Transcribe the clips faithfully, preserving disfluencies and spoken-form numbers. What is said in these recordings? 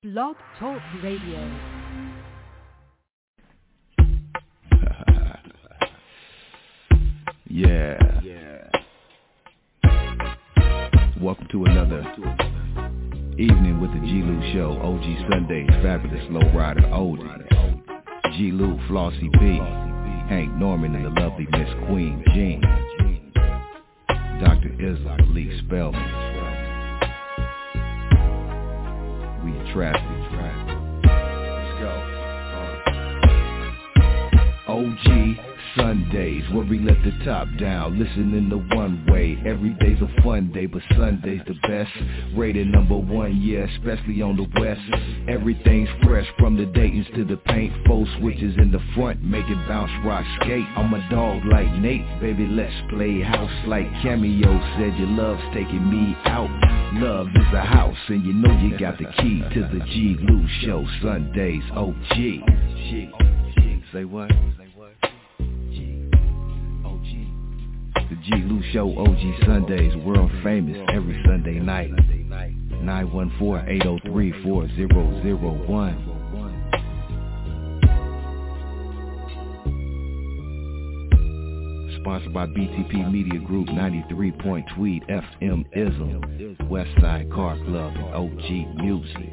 Blog Talk Radio. Yeah. Yeah. Welcome to another evening with the G. Lou Show. O G Sundays, Fabulous Lowrider, Oldie, G. Lou, Flossie B, Hank Norman, and the lovely Miss Queen Jean, Doctor Isla, Lee Spellman. We traffic. Let's go. Uh. O G Sundays, where we let the top down, listening to one way. Every day's a fun day, but Sunday's the best. Rated number one, yeah, especially on the west. Everything's fresh, from the Daytons to the paint. Four switches in the front, make it bounce, rock, skate. I'm a dog like Nate, baby, let's play house like Cameo said. Your love's taking me out. Love is a house, and you know you got the key to the G. Lou Show. Sundays, O G. Say what? The G. Lou Show, O G Sundays, world famous every Sunday night. nine one four, eight oh three, four zero zero one. Sponsored by B T P Media Group, ninety-three point Tweed F M Ism, Westside Car Club, and O G Music.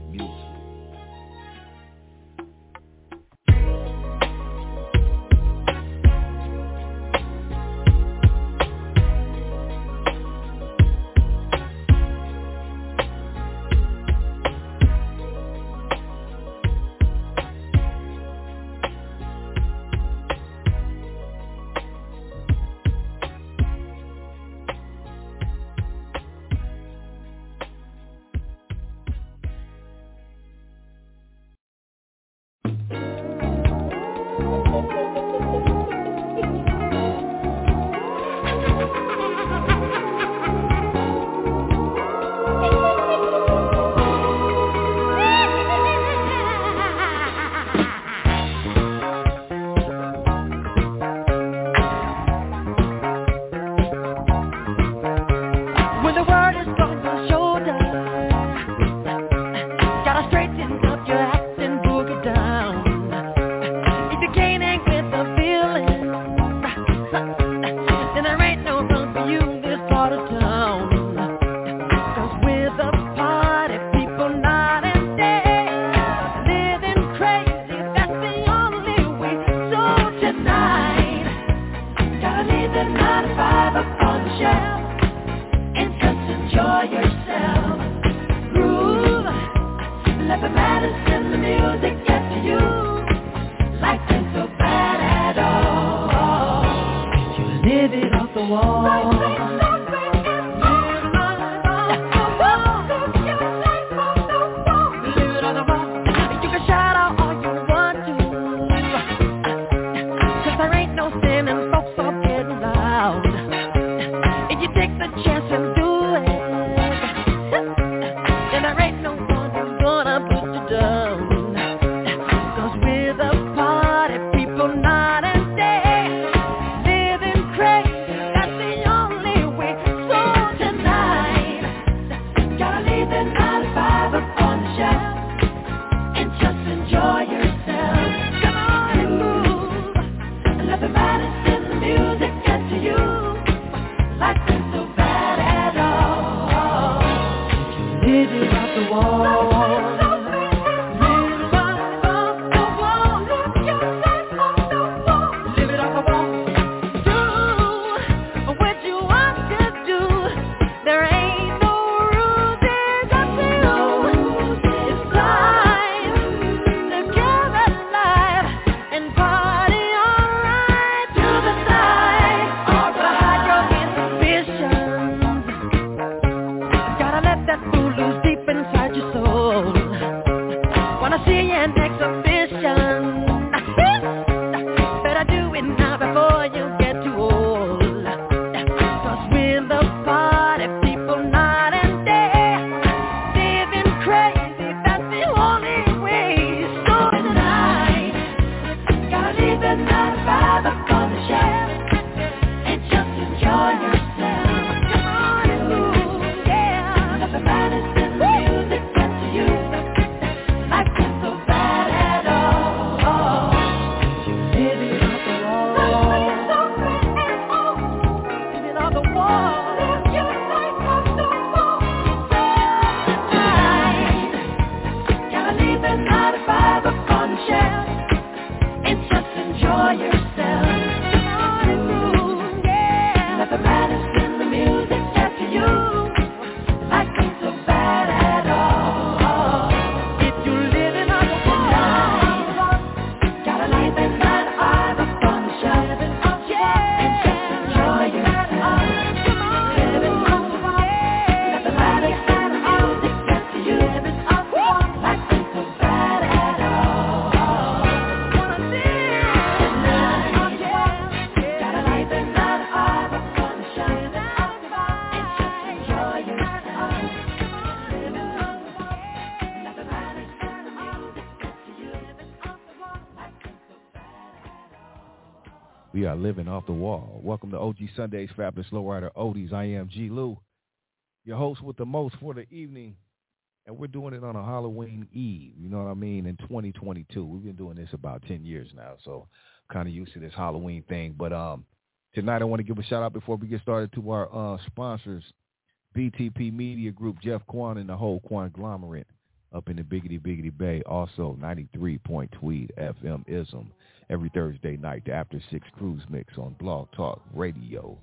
We are living off the wall. Welcome to O G Sundays, Fabulous Lowrider Oldies. I am G. Lou, your host with the most for the evening, and we're doing it on a Halloween Eve, you know what I mean, in twenty twenty-two. We've been doing this about ten years now, so kind of used to this Halloween thing. But um, tonight I want to give a shout-out before we get started to our uh, sponsors, B T P Media Group, Jeff Quan and the whole Quanglomerate up in the Biggity Biggity Bay. Also, ninety-three point Tweed F M Ism every Thursday night, the After Six Cruise Mix on Blog Talk Radio.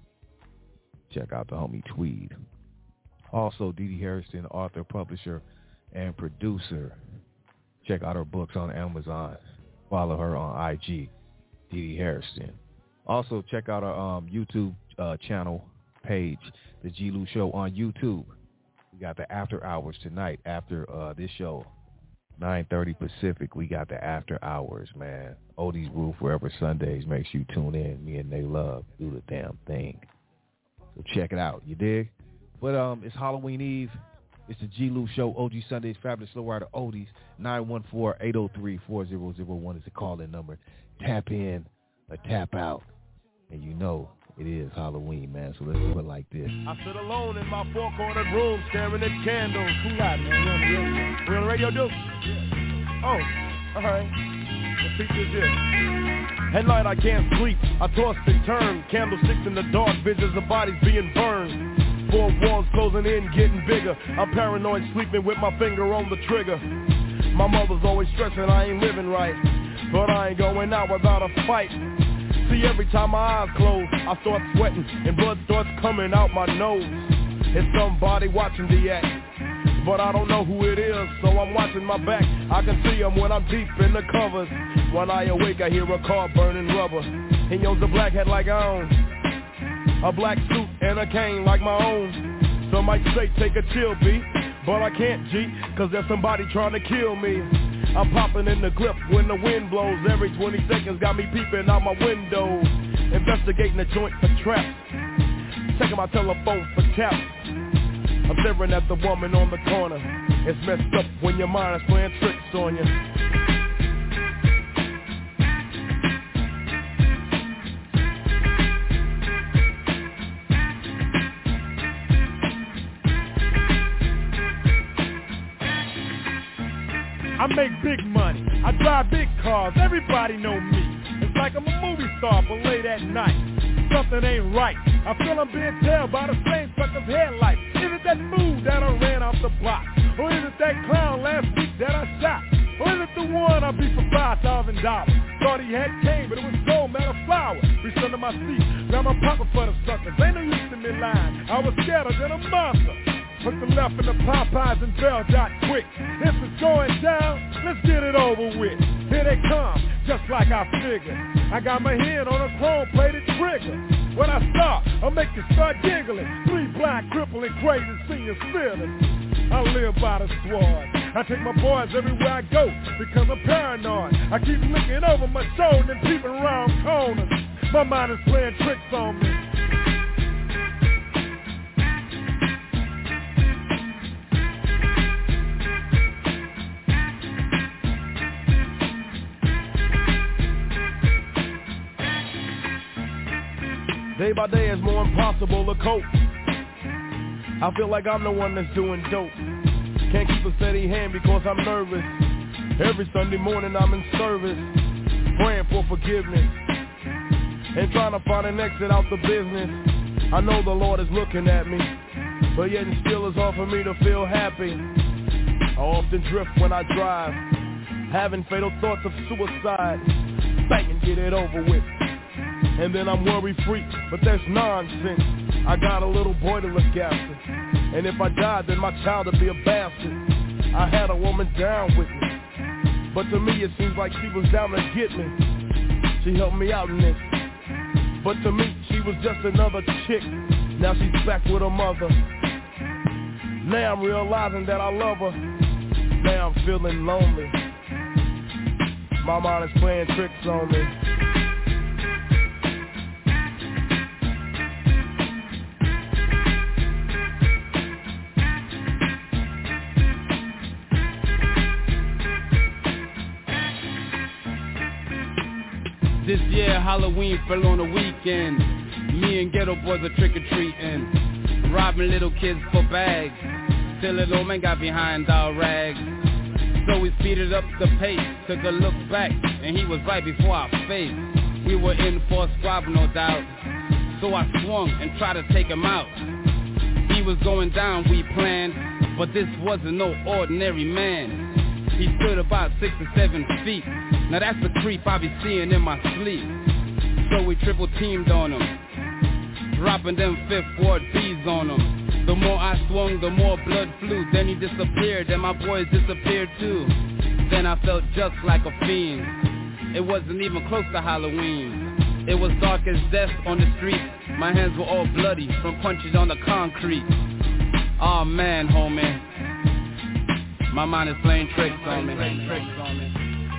Check out the homie Tweed. Also, Dee Dee Harrison, author, publisher, and producer. Check out her books on Amazon. Follow her on I G, Dee Dee Harrison. Also, check out our um, YouTube uh, channel page, The G. Lou Show on YouTube. We got the after hours tonight after uh, this show, nine thirty Pacific. We got the after hours, man. Oldies Rule Forever Sundays. Make sure you tune in. Me and They Love do the damn thing. So check it out. You dig? But um, it's Halloween Eve. It's the G. Lou Show, O G Sundays, Fabulous Lowrider Oldies. nine one four, eight oh three, four oh oh one is the call-in number. Tap in or tap out. And you know it is Halloween, man, so let's do it like this. I sit alone in my four-cornered room staring at candles. Who got it, man? We on the radio, dude? Yeah. Oh, all right. Let's see this here. At night I can't sleep. I toss and turn. Candlesticks in the dark, visions of bodies being burned. Four walls closing in, getting bigger. I'm paranoid, sleeping with my finger on the trigger. My mother's always stressing I ain't living right, but I ain't going out without a fight. See, every time my eyes close, I start sweating and blood starts coming out my nose. It's somebody watching the act, but I don't know who it is, so I'm watching my back. I can see them when I'm deep in the covers. When I awake, I hear a car burning rubber. He owns a black hat like I own, a black suit and a cane like my own. Some might say take a chill beat, but I can't, G, cause there's somebody trying to kill me. I'm popping in the clip when the wind blows. Every twenty seconds got me peeping out my window, investigating the joint for traps, checking my telephone for taps. I'm staring at the woman on the corner. It's messed up when your mind is playing tricks on you. I make big money, I drive big cars, everybody know me. It's like I'm a movie star, but late at night, something ain't right. I feel I'm being tailed by the same sucker's headlights. Is it that mood that I ran off the block? Or is it that clown last week that I shot? Or is it the one I beat for five thousand dollars? Thought he had cane, but it was gold, man, a flower. Reached under my seat, grabbed my pocket for the suckers. Ain't no use in me lying, I was scared than a monster. Put the left in the Popeyes and Bell Dot quick. If it's going down, let's get it over with. Here they come, just like I figured. I got my hand on a chrome-plated trigger. When I start, I'll make you start giggling. Three blind, crippling, crazy senior citizens. I live by the sword. I take my boys everywhere I go because I'm paranoid. I keep looking over my shoulder and peeping around corners. My mind is playing tricks on me. Day by day it's more impossible to cope. I feel like I'm the one that's doing dope. Can't keep a steady hand because I'm nervous. Every Sunday morning I'm in service, praying for forgiveness and trying to find an exit out the business. I know the Lord is looking at me, but yet and still it's hard for me to feel happy. I often drift when I drive, having fatal thoughts of suicide. Bang and get it over with. And then I'm worry-free, but that's nonsense. I got a little boy to look after, and if I died, then my child would be a bastard. I had a woman down with me, but to me it seems like she was down to get me. She helped me out in this, but to me she was just another chick. Now she's back with her mother. Now I'm realizing that I love her. Now I'm feeling lonely. My mind is playing tricks on me. This year Halloween fell on a weekend. Me and ghetto boys are trick-or-treating, robbing little kids for bags, till an old man got behind our rags. So we speeded up the pace, took a look back, and he was right before our face. We were in for a squabble, no doubt, so I swung and tried to take him out. He was going down, we planned, but this wasn't no ordinary man. He stood about six or seven feet. Now that's the creep I be seeing in my sleep. So we triple teamed on him, dropping them fifth ward B's on him. The more I swung, the more blood flew. Then he disappeared, and my boys disappeared too. Then I felt just like a fiend. It wasn't even close to Halloween. It was dark as death on the street. My hands were all bloody from punches on the concrete. Aw, oh, man, homie, my mind is playing tricks on me. Playing tricks on me.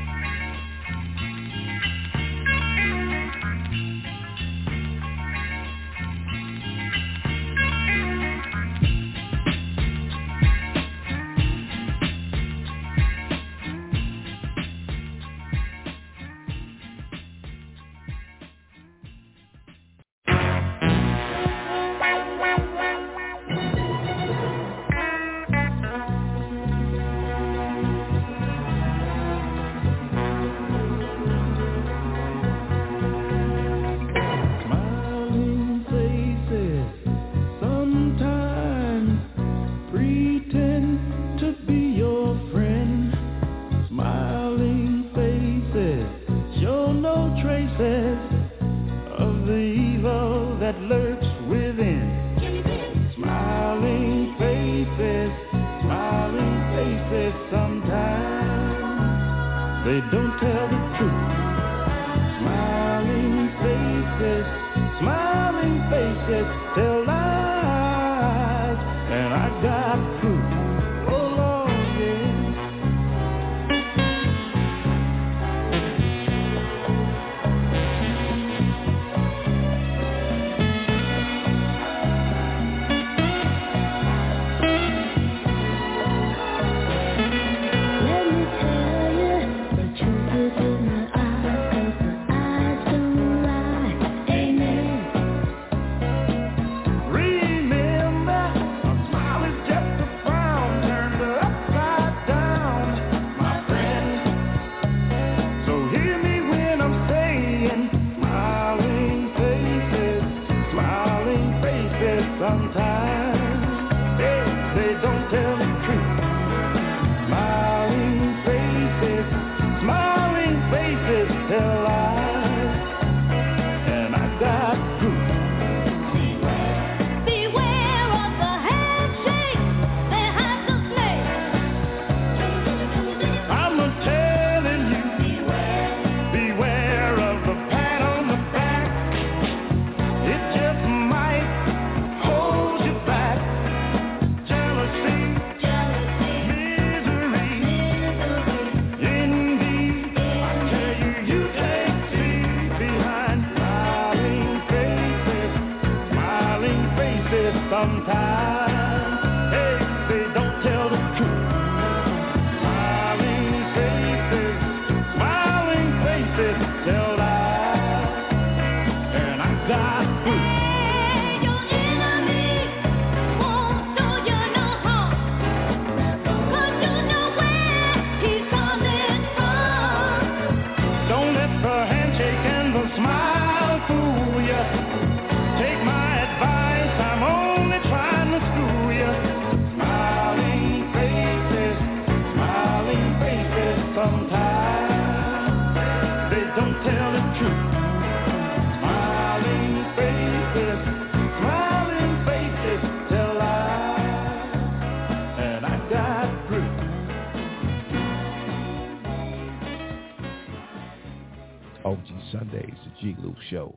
O G Sundays, the G. Lou Show.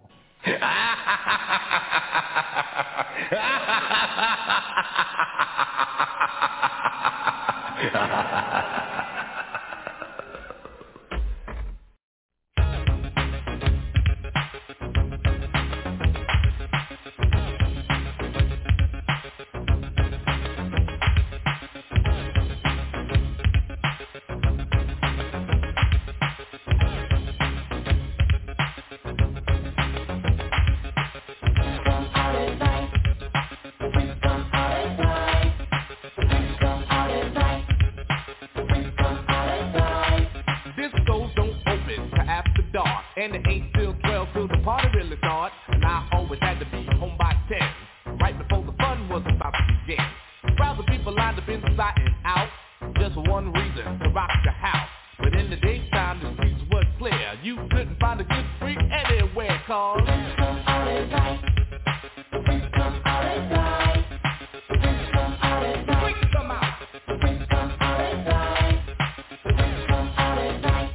and it ain't till twelve till the party really starts. And I always had to be home by ten, right before the fun was about to begin. Crowds of people lined up inside and out, just for one reason, to rock the house. But in the daytime, the streets were clear. You couldn't find a good freak anywhere, cause freaks come out at night. Freaks come out at night. Freaks come out at night. Freaks come out. Freaks come out at night. Freaks come out at night.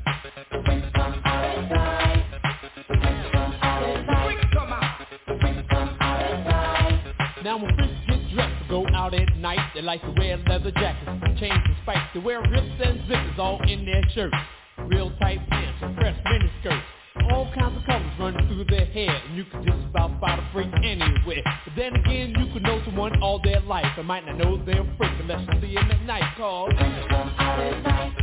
Freaks come out at night. Freaks come out at night. Freaks come out. Freaks come out at night. Now when freaks get dressed to go out at night, they like to wear leather jackets, chains and spikes. They wear rips and zippers all in their shirts, real tight pants and fresh mini skirts. All kinds of colors running through their hair, and you could just about find a freak anywhere. But then again, you could know someone all their life and might not know they're a freak unless you see them at night. Cause freaks come out at night.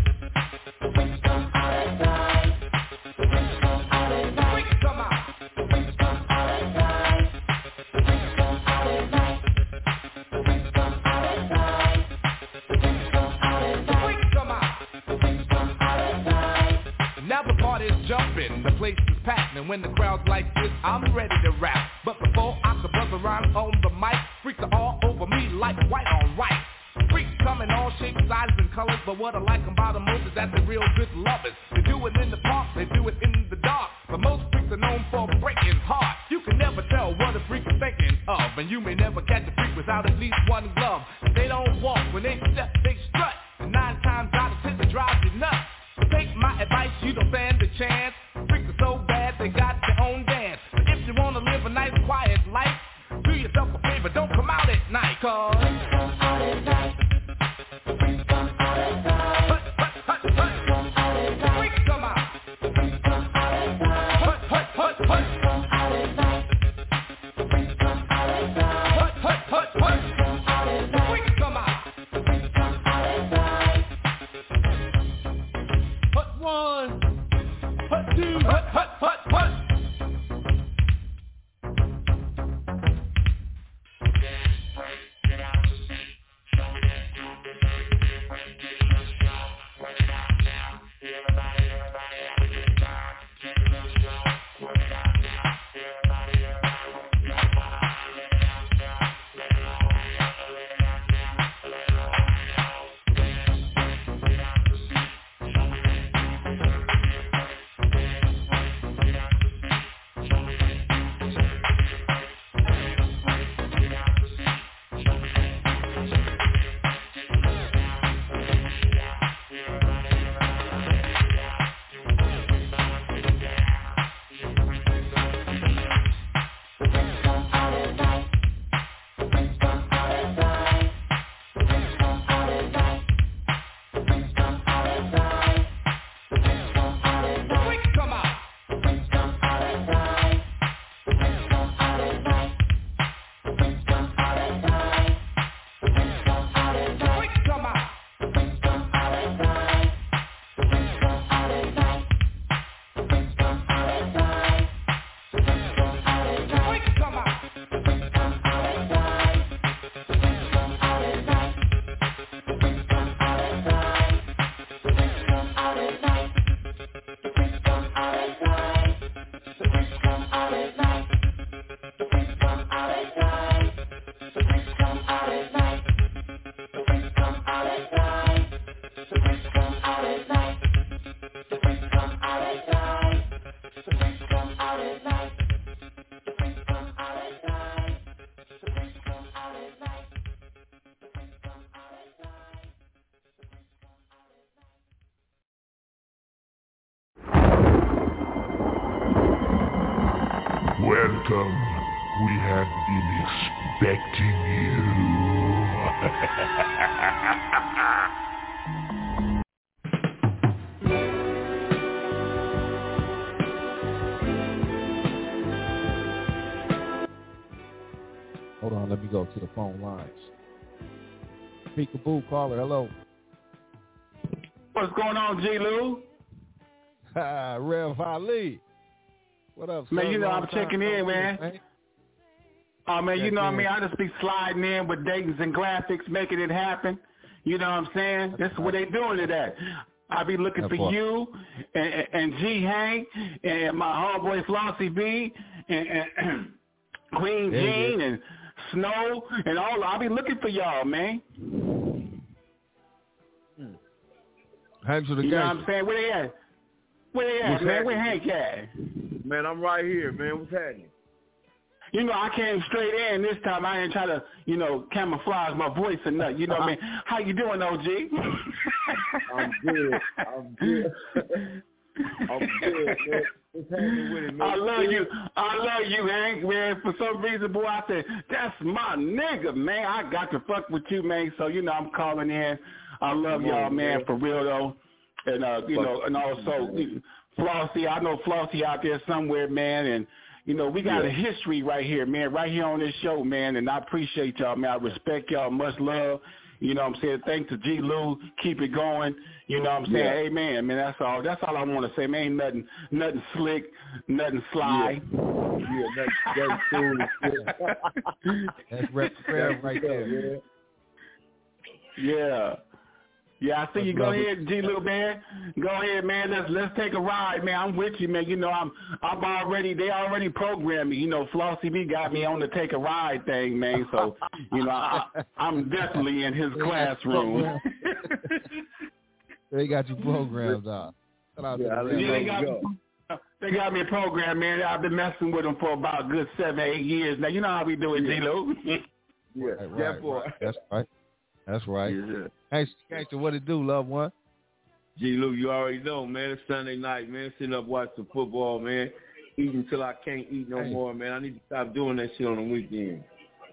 Freaks come out at night. Freaks come out at night. Freaks come out. Freaks come out at night. Freaks come out at night. Freaks come out at night. Freaks come out at night. Freaks come out. Freaks come out at night. Now the party's jumping, the place is packed, and when the crowd's like this, I'm ready to rap. But before I can buzz around on the mic, freaks are all over me like white on white. Freaks come in all shapes, sizes, and colors, but what I like about them most is that they're real good lovers. They do it in the park, they do it in the dark, but most freaks are known for breaking hearts. You can never tell what a freak is thinking of, and you may never catch a freak without at least one glove. They don't walk, when they step, they strut, and nine times out of ten they drive you nuts. So take my advice, you don't stand a chance. Freaks are so bad, they got their own dance. But if you wanna live a nice, quiet life, do yourself a favor, don't come out at night. Cause freaks come out at night. Freaks come out at night. Hut, hut, hut, hut. Freaks come out at night. Freaks come out. Freaks come out at night. Hut, hut, hut, hut. Freaks come out at night. Freaks come out at night. Hut, hut, hut, hut. Freaks come out at night. Freaks come out. Freaks come out at night. Hut one. Hut two. Hut, hut, hut, hut. Welcome. We have been expecting you. Hold on, let me go to the phone lines. Peekaboo caller, hello. What's going on, G. Lou? Ha, Rev Ali. What up, man? Sir? You know Long I'm checking in, man. man. Oh man, Check you know in. what I mean. I just be sliding in with Dayton's and graphics, making it happen. You know what I'm saying? This is what they doing today. I be looking That for part. you and, and, and G Hank and my homeboy Flossie B and, and Queen Yeah, Jean yeah. and Snow and all. I be looking for y'all, man. Hanks with the You know what I'm gangster. saying? Where they at? Where they at, What's man? that? Where Hank at? Man, I'm right here, man. What's happening? You know, I came straight in this time. I didn't try to, you know, camouflage my voice or nothing. You know what I mean? How you doing, O G? I'm good. I'm good. I'm good, man. What's happening with it, man? I love you. I love you, Hank, man. For some reason, boy, I said, that's my nigga, man. I got to fuck with you, man. So, you know, I'm calling in. I love Come y'all, on, man, man. for real, though. And, uh, you Fuck know, and also Flossie. I know Flossie out there somewhere, man. And, you know, we got Yeah. a history right here, man, right here on this show, man. And I appreciate y'all, man. I respect y'all. Much love. You know what I'm saying? Thanks to G. Lou. Keep it going. You know what I'm saying? Yeah. Amen, man. That's all. That's all I want to say, man. Ain't nothing, nothing slick, nothing sly. Yeah, that's, that's cool. That's rep prayer right there. Yeah. Yeah. Yeah, I see you. Go Brother. ahead, G little man. Go ahead, man. Let's let's take a ride, man. I'm with you, man. You know, I'm I'm already they already programmed me. You know, Flossie B got me on the take a ride thing, man. So, you know, I, I'm definitely in his classroom. They got you programmed out. Shout out to Yeah, I the let Yeah, man. they got me, they got me a program, man. I've been messing with them for about a good seven, eight years now. You know how we do it, G Lo. Yeah, Right, that right, boy. right. That's right. That's right. Yeah. Hey, gangster, what it do, loved one? G. Lou, you already know, man. It's Sunday night, man. Sitting up watching some football, man. Eating till I can't eat no Hey. more, man. I need to stop doing that shit on the weekend.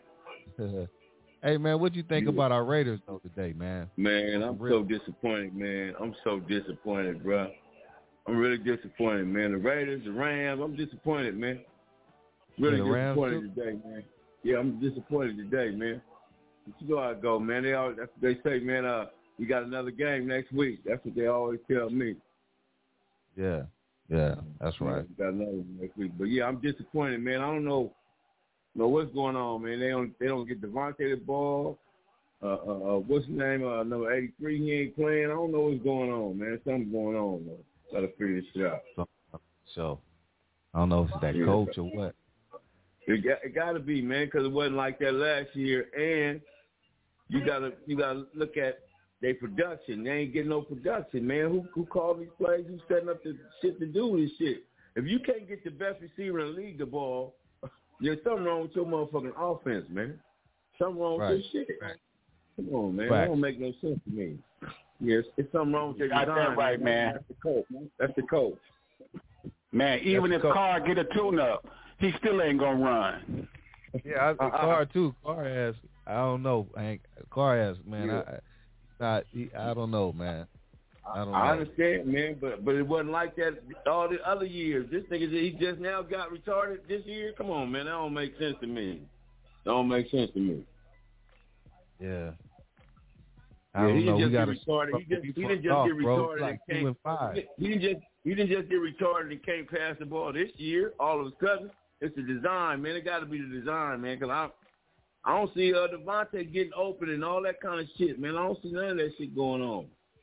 Hey, man, what you think Yeah. about our Raiders, though, today, man? Man, I'm Really? so disappointed, man. I'm so disappointed, bro. I'm really disappointed, man. The Raiders, the Rams, I'm disappointed, man. Really Yeah, the Rams, disappointed today, man. Yeah, I'm disappointed today, man. But you know how it go, man. They always, that's what they say, man. Uh, we got another game next week. That's what they always tell me. Yeah, yeah, that's right. We got another one next week. But yeah, I'm disappointed, man. I don't know, know what's going on, man. They don't, they don't get Devontae the ball. Uh, uh, uh, what's his name? Uh, number eighty-three. He ain't playing. I don't know what's going on, man. Something's going on, though. Gotta figure this shit out. So, so I don't know if it's that Yeah. coach or what. It got, it got to be, man, because it wasn't like that last year. And you gotta, you gotta look at their production. They ain't getting no production, man. Who, who called these plays? Who's setting up the shit to do this shit? If you can't get the best receiver in the league the ball, there's something wrong with your motherfucking offense, man. Something wrong Right. with your shit. Right. Come on, man. Right. That don't make no sense to me. Yes, it's something wrong with your Got design. that right, man. That's the coach. Man. That's the coach. Man, even That's if cool. Carr get a tune-up, he still ain't going to run. Yeah, I, Carr too. Carr has. I don't know, Hank. Carr has, man. Yeah. I, not. He, I don't know, man. I don't know. I understand, man, but but it wasn't like that all the other years. This nigga, he just now got retarded this year. Come on, man, that don't make sense to me. That don't make sense to me. Yeah. I Yeah, don't he know. didn't We just got get retarded. He just he didn't just off, get bro. retarded Like and two can't. and five. He didn't just he didn't just get retarded and can't pass the ball this year. All of a sudden, it's the design, man. It got to be the design, man. Cause I I don't see uh, Devontae getting open and all that kind of shit, man. I don't see none of that shit going on.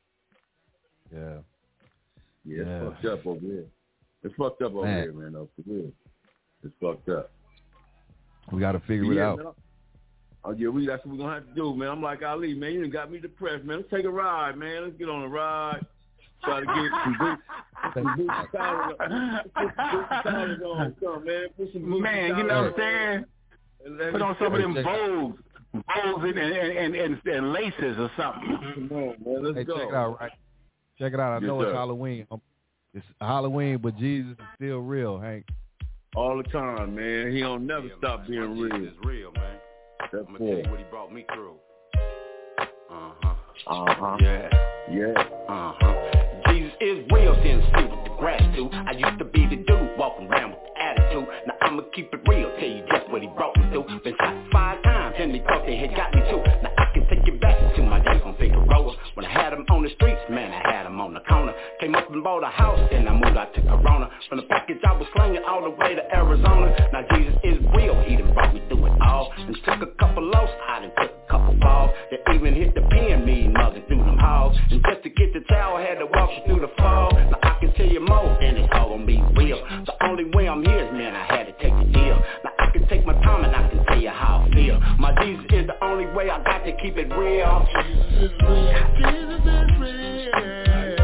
Yeah. Yeah, it's Yeah. fucked up over here. It's fucked up over Man. here, man. Though, for real. It's fucked up. We got to figure it Yeah, out. man. Oh yeah, we that's what we're gonna have to do, man. I'm like Ali, man. You done got me depressed, man. Let's take a ride, man. Let's get on a ride. Try to get some boots, some boots and collars on. Put some boots and collars on, something, man. Put some boots Man, and you know collars what I'm saying? and let Put me on some of them check- bows, bows and, and, and, and, and laces or something. Come on, man. Let's Hey, go. check it out, right? Check it out. I Yes, know it's sir. Halloween. Um, It's Halloween, but Jesus is still real, Hank. All the time, man. He don't never Yeah, stop man. being My real. Jesus is real, man. That's I'm gonna tell you cool. what he brought me through. Uh-huh. Uh-huh. Yeah. Yeah. Uh-huh. Jesus is real, then suited to gratitude. I used to be the dude walking around with attitude. Now I'ma keep it real, tell you just what he brought me through. Been shot five times and they thought they had got me too. Now I can take it back to my days on Figueroa. When I had him on the streets, man, I had him on the corner. Came up and bought a house, then I moved out to Corona. From the package I was slinging all the way to Arizona. Now Jesus is real, he done brought me through it all. And took a couple lows, I done took a couple balls. That even hit the pen, me mother through them halls. And just to get the towel, I had to walk you through the fall. Now I can tell you more, and it's all gonna be real. The only way I'm here is, man, I had to take the deal. Now I can take my time and I can tell you how I feel. My Jesus is the only way, I got to keep it real. Jesus is real, Jesus is real.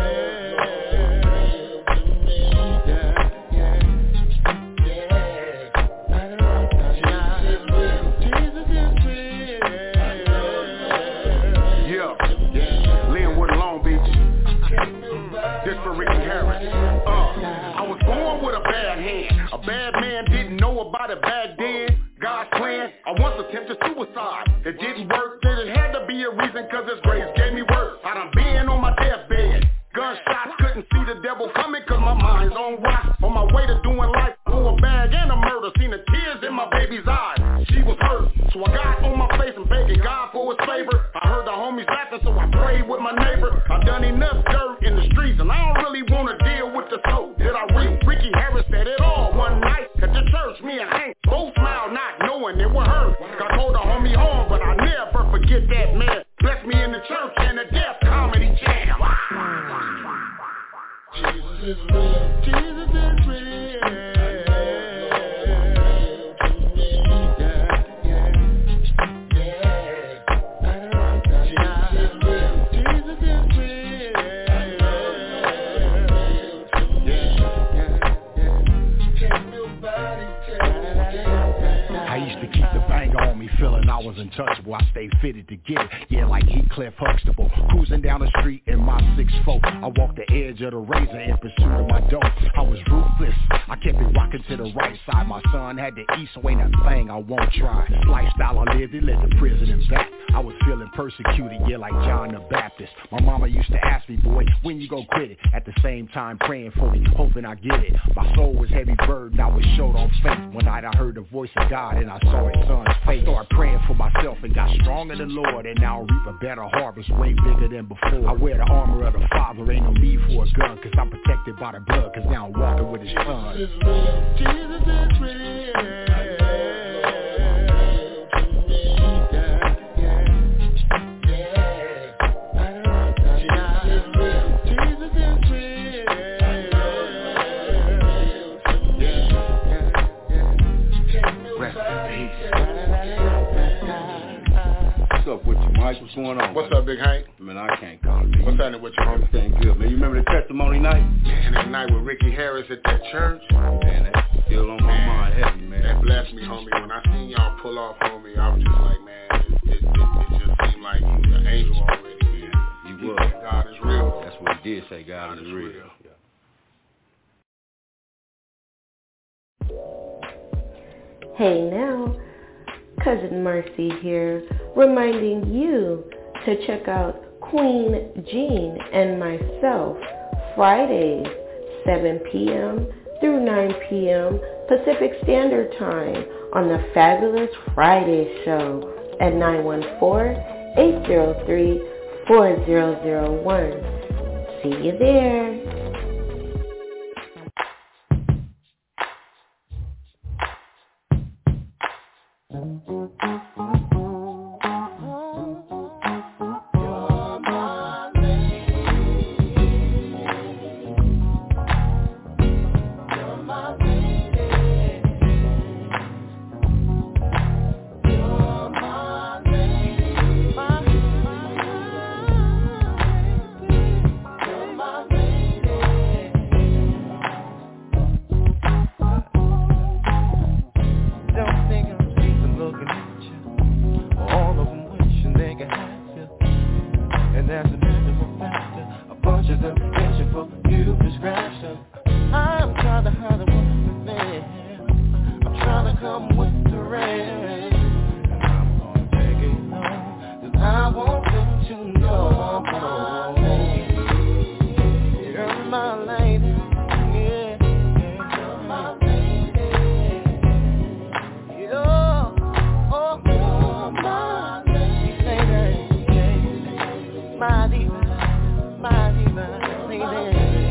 A bad man didn't know about it back then. God's plan, I once attempted suicide. It didn't work, then it had to be a reason, cause his grace gave me work. I done been on my deathbed. Gunshots, couldn't see the devil coming cause my mind's on rock. On my way to doing life, through a bag and a murder. Seen the tears in my baby's eyes, she was hurt. So I got on my face and begging God for his favor. I heard the homies laughing, so I prayed with my neighbor. I done enough dirt in the streets and I don't really wanna deal with the soul. Did I read? Ricky Harris said it all one night at the church. Me and Hank both smiled, not knowing it would hurt. I told the homie home, but I never forget that man. Blessed me in the church and the Deaf Comedy Jam. Jesus is real. Jesus is real. Feeling I was untouchable, I stayed fitted to get it. Yeah, like Heathcliff Huxtable. Cruising down the street in my six four. I walked the edge of the razor in pursuit of my dough. I was ruthless, I kept it rocking to the right side. My son had to eat, so ain't a thing I won't try. This lifestyle I lived, it led to prison and back. I was feeling persecuted, yeah, like John the Baptist. My mama used to ask me, boy, when you gon' quit it? At the same time praying for me, hoping I get it. My soul was heavy burden, I was short on faith. One night I heard the voice of God and I saw his son's face. Started praying for myself and got strong in the Lord. And now I reap a better harvest, way bigger than before. I wear the armor of the Father, ain't no need for a gun. Cause I'm protected by the blood, cause now I'm walking with his son. Jesus is real, Jesus is real. What's going on? What's up, Big Hank? Man, I can't call it. What's happening with you, homie? Everything good, man. You remember the testimony night? Man, that night with Ricky Harris at that church. Man, that's still on my man, mind heavy, man. That blessed me, homie. When I seen y'all pull off, homie, I was just like, man, it, it, it, it just seemed like you was an angel already, man. You was. God is real. That's what he did say, God, God is, is real. real. Yeah. Hey now, Cousin Mercy here, reminding you to check out Queen Jean and myself Fridays, seven p.m. through nine p.m. Pacific Standard Time on the Fabulous Friday Show at nine one four, eight zero three, four zero zero one. See you there. My diva, my diva, lady.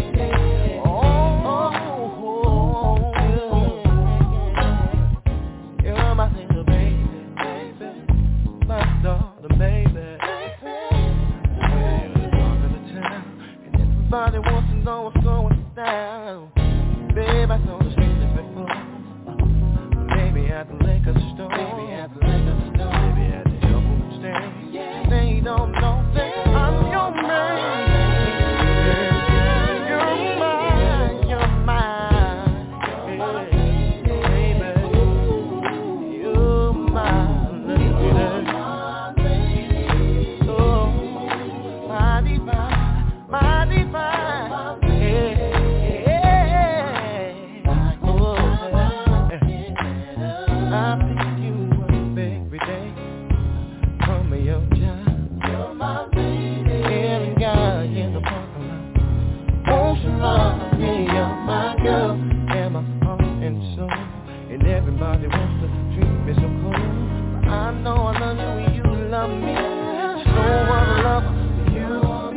Everybody wants to know what's going down. Babe, I told the strangers before. Maybe at the liquor store. Maybe at the liquor store. Maybe at the elbow stand. Yeah. They don't know that I'm your man. You're mine, you're mine. Baby, you're mine. Oh, my divine, my divine. Everybody wants to treat me so cold, but I know I love you and you love me. So I love you.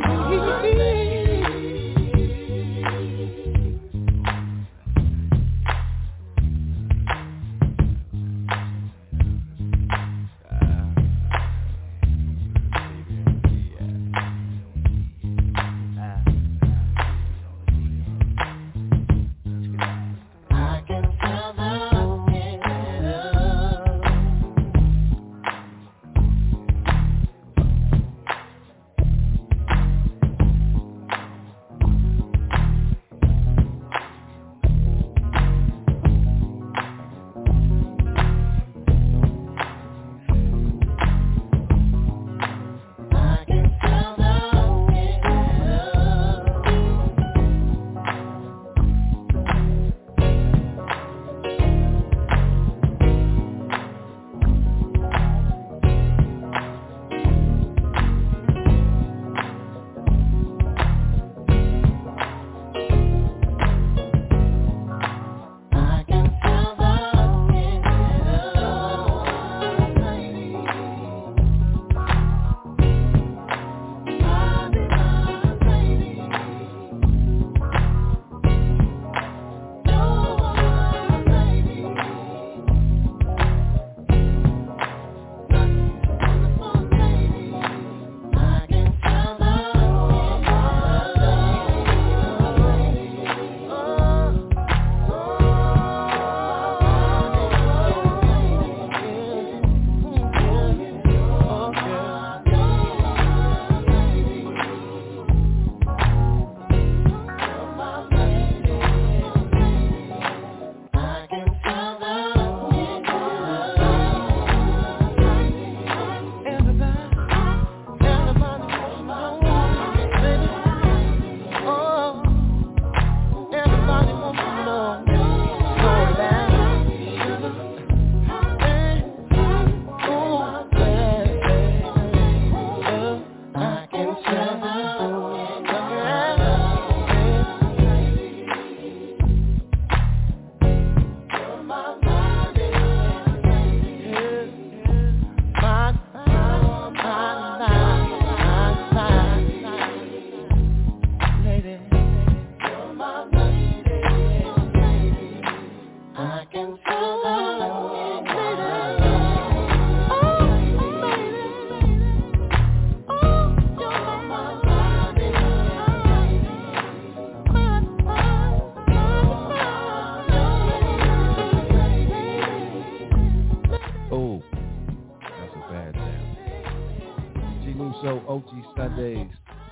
Sundays,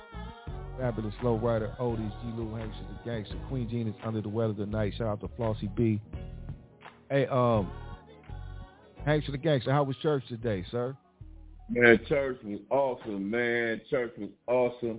Fabulous Low Rider, Oldies, G. Lou, Hanks is the Gangster, Queen Jean is under the weather tonight. Shout out to Flossie B. Hey, um, Hanks is the Gangster, how was church today, sir? Man, church was awesome, man. Church was awesome.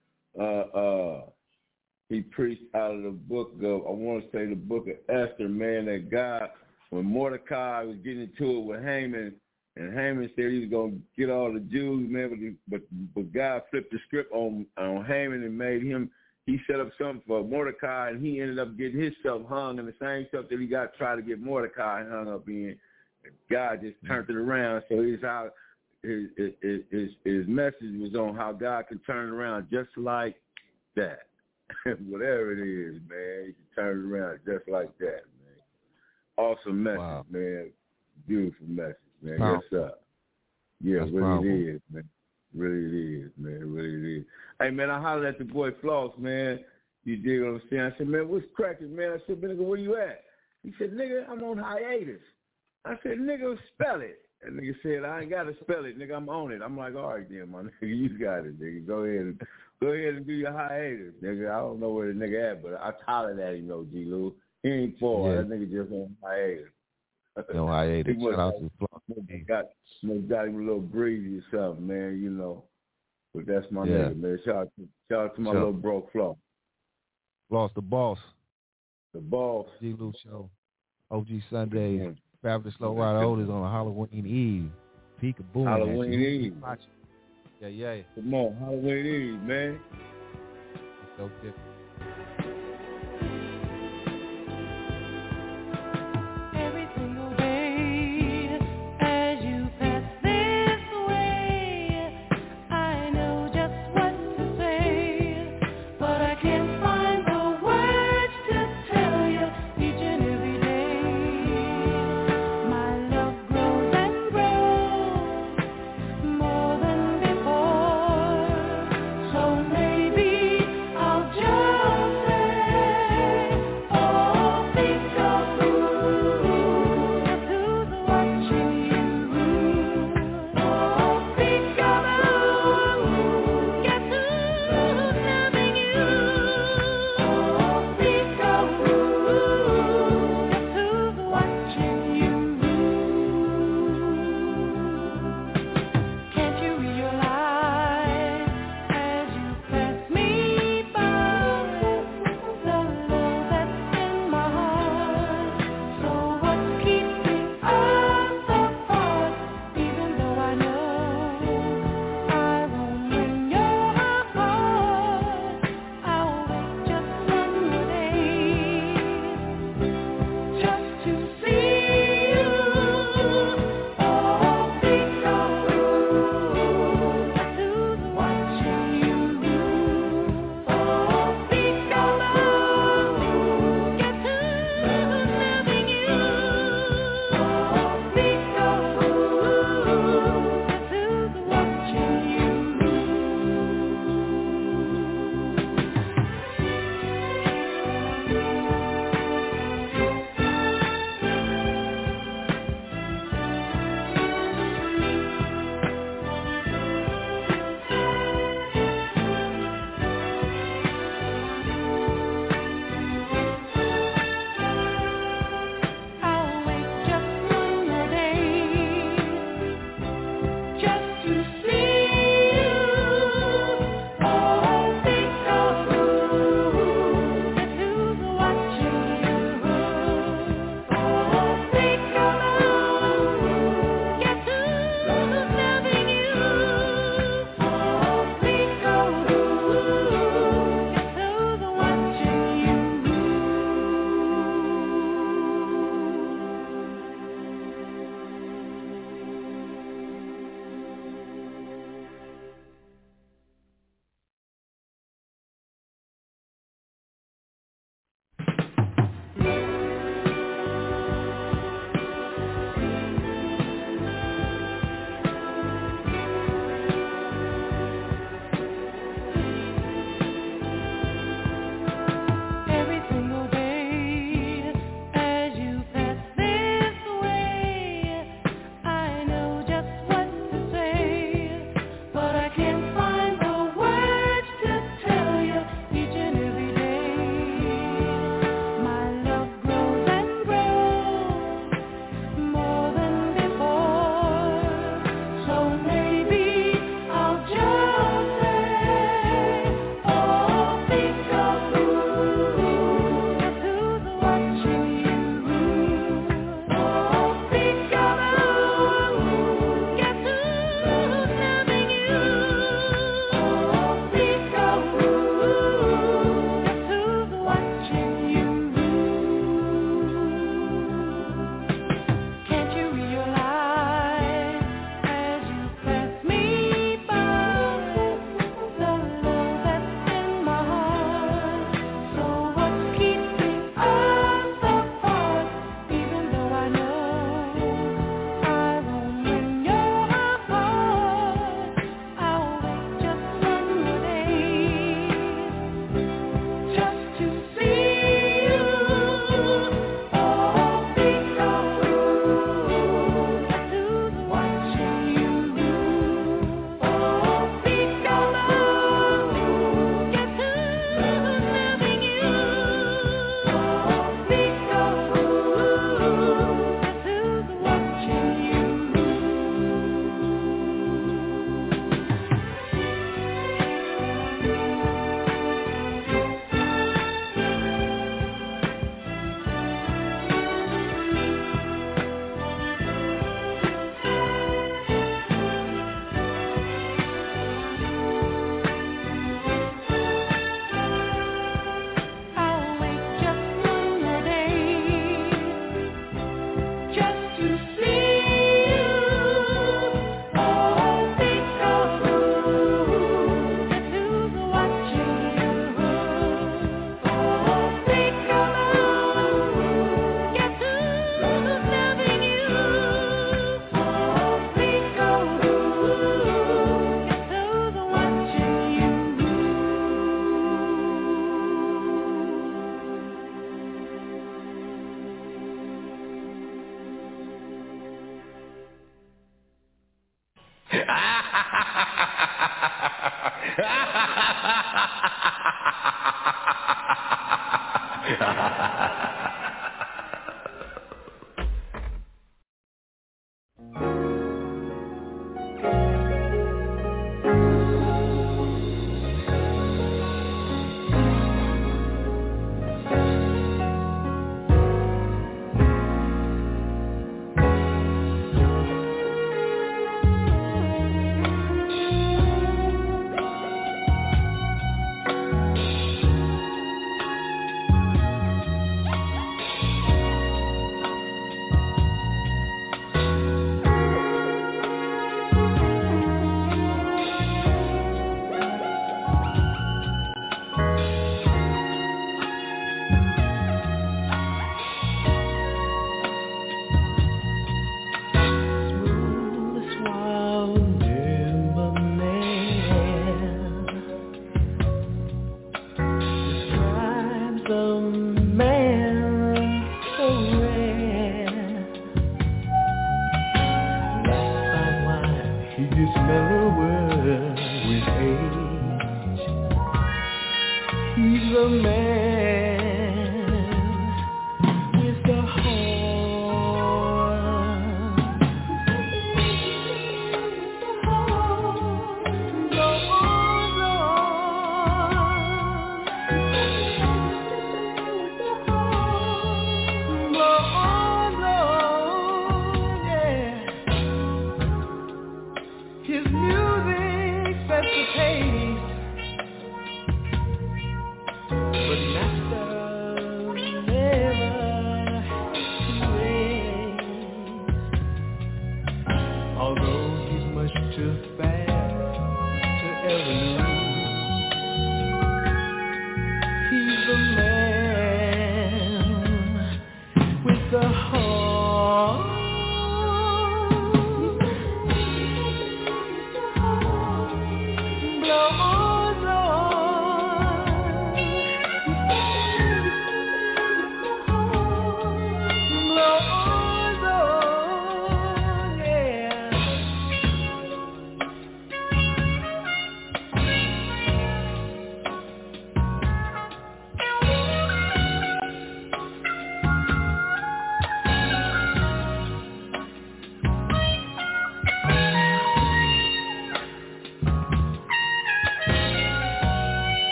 Uh, uh, he preached out of the book of, I want to say the book of Esther, man, that God, when Mordecai was getting into it with Haman, and Haman said he was going to get all the Jews, man, but, but, but God flipped the script on, on Haman and made him, he set up something for Mordecai, and he ended up getting himself hung in the same stuff that he got tried to get Mordecai hung up in. God just turned it around. So he's how his, his, his, his message was on how God can turn it around just like that. Whatever it is, man, he can turn it around just like that, man. Awesome message, wow. man. Beautiful message. Man, wow. yes, sir. Yeah, That's what powerful. it is, man. Really it is, man. Really it is. Hey, man, I hollered at the boy Floss, man. You dig what I'm saying? I said, man, what's cracking, man? I said, nigga, where you at? He said, nigga, I'm on hiatus. I said, nigga, spell it. And nigga said, I ain't got to spell it, nigga. I'm on it. I'm like, all right, then, my nigga, you got it, nigga. Go ahead and go ahead and do your hiatus, nigga. I don't know where the nigga at, but I hollered at him, though, G. Lou. He ain't for yeah. That nigga just on hiatus. No hiatus. Shout out to Floss. Got, got him a little breezy or something, man, you know. But that's my yeah. nigga, man. Shout out to, shout out to my sure. little bro, Floss. Floss the boss. The boss. G. Lou Show. O G Sundays. Yeah. Fabulous Slow Rider Otis on a Halloween Eve. Peekaboo. Halloween Eve. Yeah, yeah. Come on, Halloween Eve, man. It's so different. Just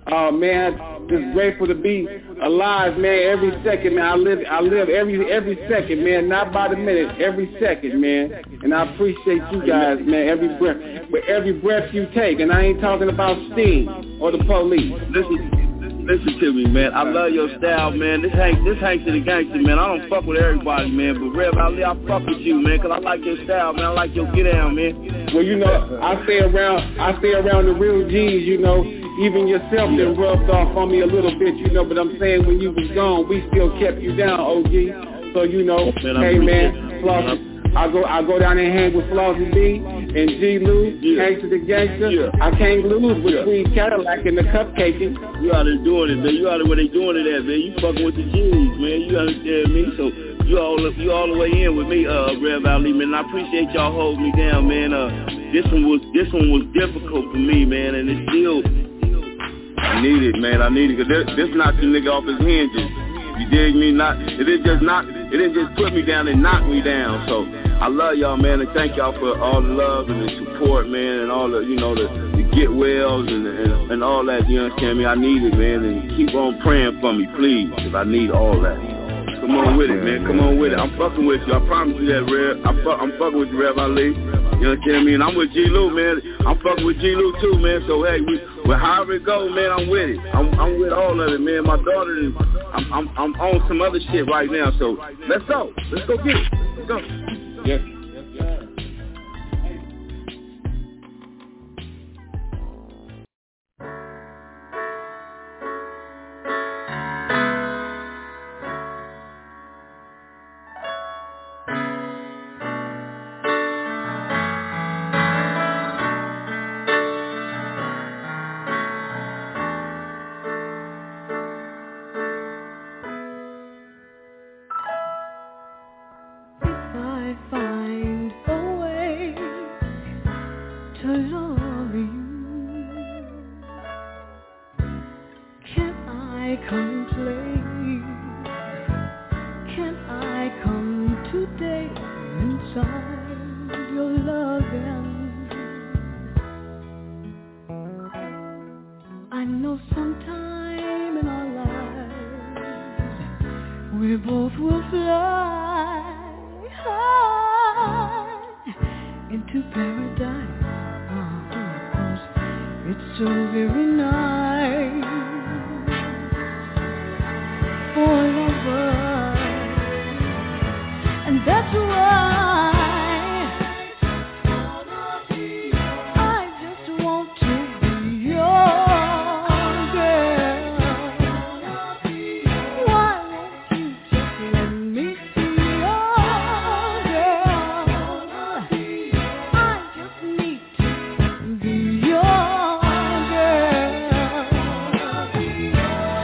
Oh man, just grateful to be alive, man. Every second, man. I live, I live every every second, man. Not by the minute, every second, man. And I appreciate you guys, man. Every breath, but every breath you take, and I ain't talking about Sting or the police. Listen, listen to me, man. I love your style, man. This Hank, this Hank to the gangster, man. I don't fuck with everybody, man. But Rev Ali, I fuck with you, man, cause I like your style, man. I like your get down, man. Well, you know, I stay around, I stay around the real G's, you know. Even yourself done rubbed off on me a little bit, you know, but I'm saying when you was gone, we still kept you down, O G. So, you know, man, hey, man, Flossie, I go I go down and hang with Flossie B and G. Lou, yeah. Gangsta the Gangster. Yeah. I can't lose with yeah. Sweet Cadillac and the cupcaking. You out there doing it, man. You out there where they doing it at, man. You fucking with the G's, man. You understand me? So you all you all the way in with me, uh, Rev Ali, man. I appreciate y'all holding me down, man. Uh, this one was this one was difficult for me, man, and it's still. I need it, man. I need it, cause this, this knocked the nigga off his hinges. You dig me? Not it didn't just knock, it didn't just put me down, it knocked me down. So I love y'all, man, and thank y'all for all the love and the support, man, and all the, you know, the, the get wells and, and and all that. You understand me? I need it, man, and keep on praying for me, please, cause I need all that. Come on with it, man. Come on with it. I'm fucking with you. I promise you that, Rev. I'm, fu- I'm fucking with you, Rev Ali. You understand me? And I'm with G. Lou, man. I'm fucking with G. Lou too, man. So hey, we, well, however it goes, man, I'm with it. I'm, I'm with all of it, man. My daughter is, I'm, I'm, I'm on some other shit right now. So let's go. Let's go get it. Let's go. Yes.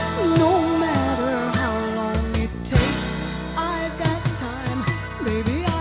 Baby, I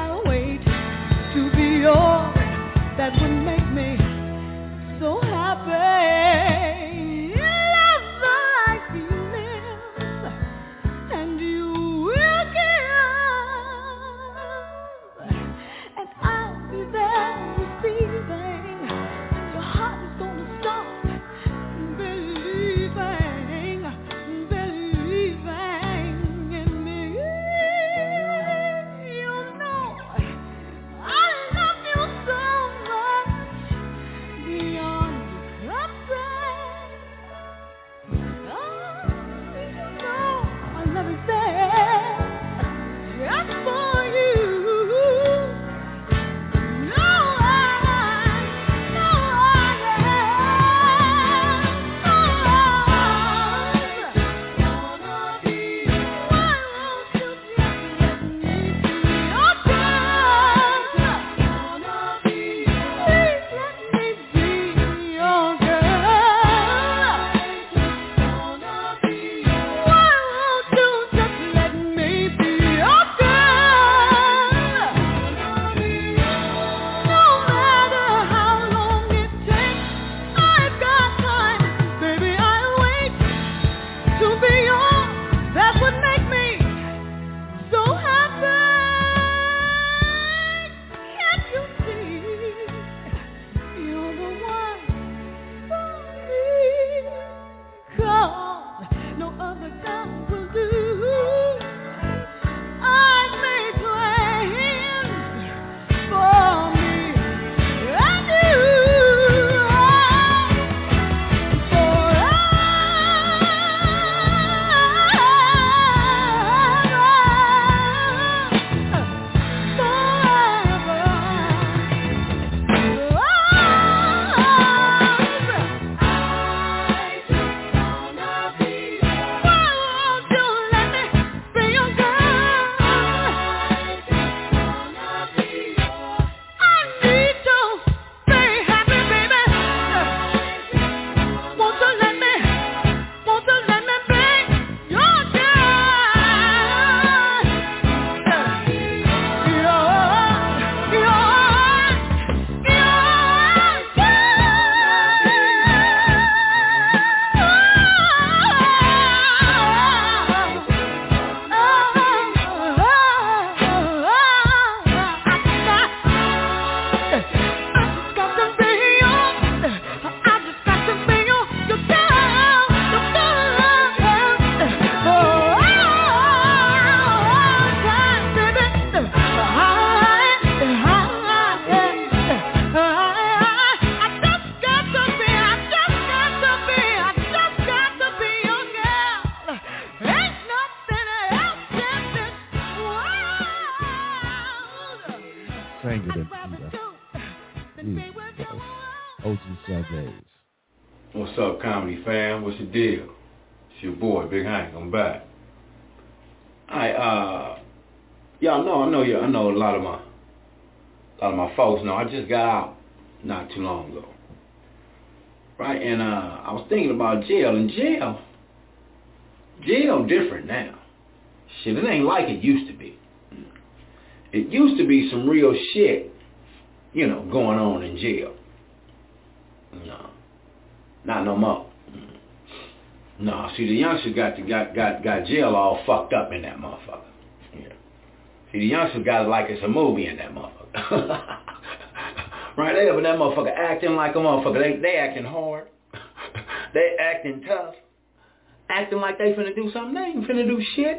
Sundays. What's up, comedy fam? What's the deal? It's your boy, Big Hank. I'm back. I uh, y'all know, I know you. I know a lot of my, a lot of my folks know. I just got out not too long ago, right? And uh, I was thinking about jail. And jail, jail different now. Shit, it ain't like it used to be. It used to be some real shit, you know, going on in jail. No, not no more. No, see, the youngsters got, the, got got got jail all fucked up in that motherfucker. Yeah. See, the youngsters got it like it's a movie in that motherfucker. Right there, but that motherfucker acting like a motherfucker. They they acting hard. They acting tough. Acting like they finna do something. They ain't finna do shit.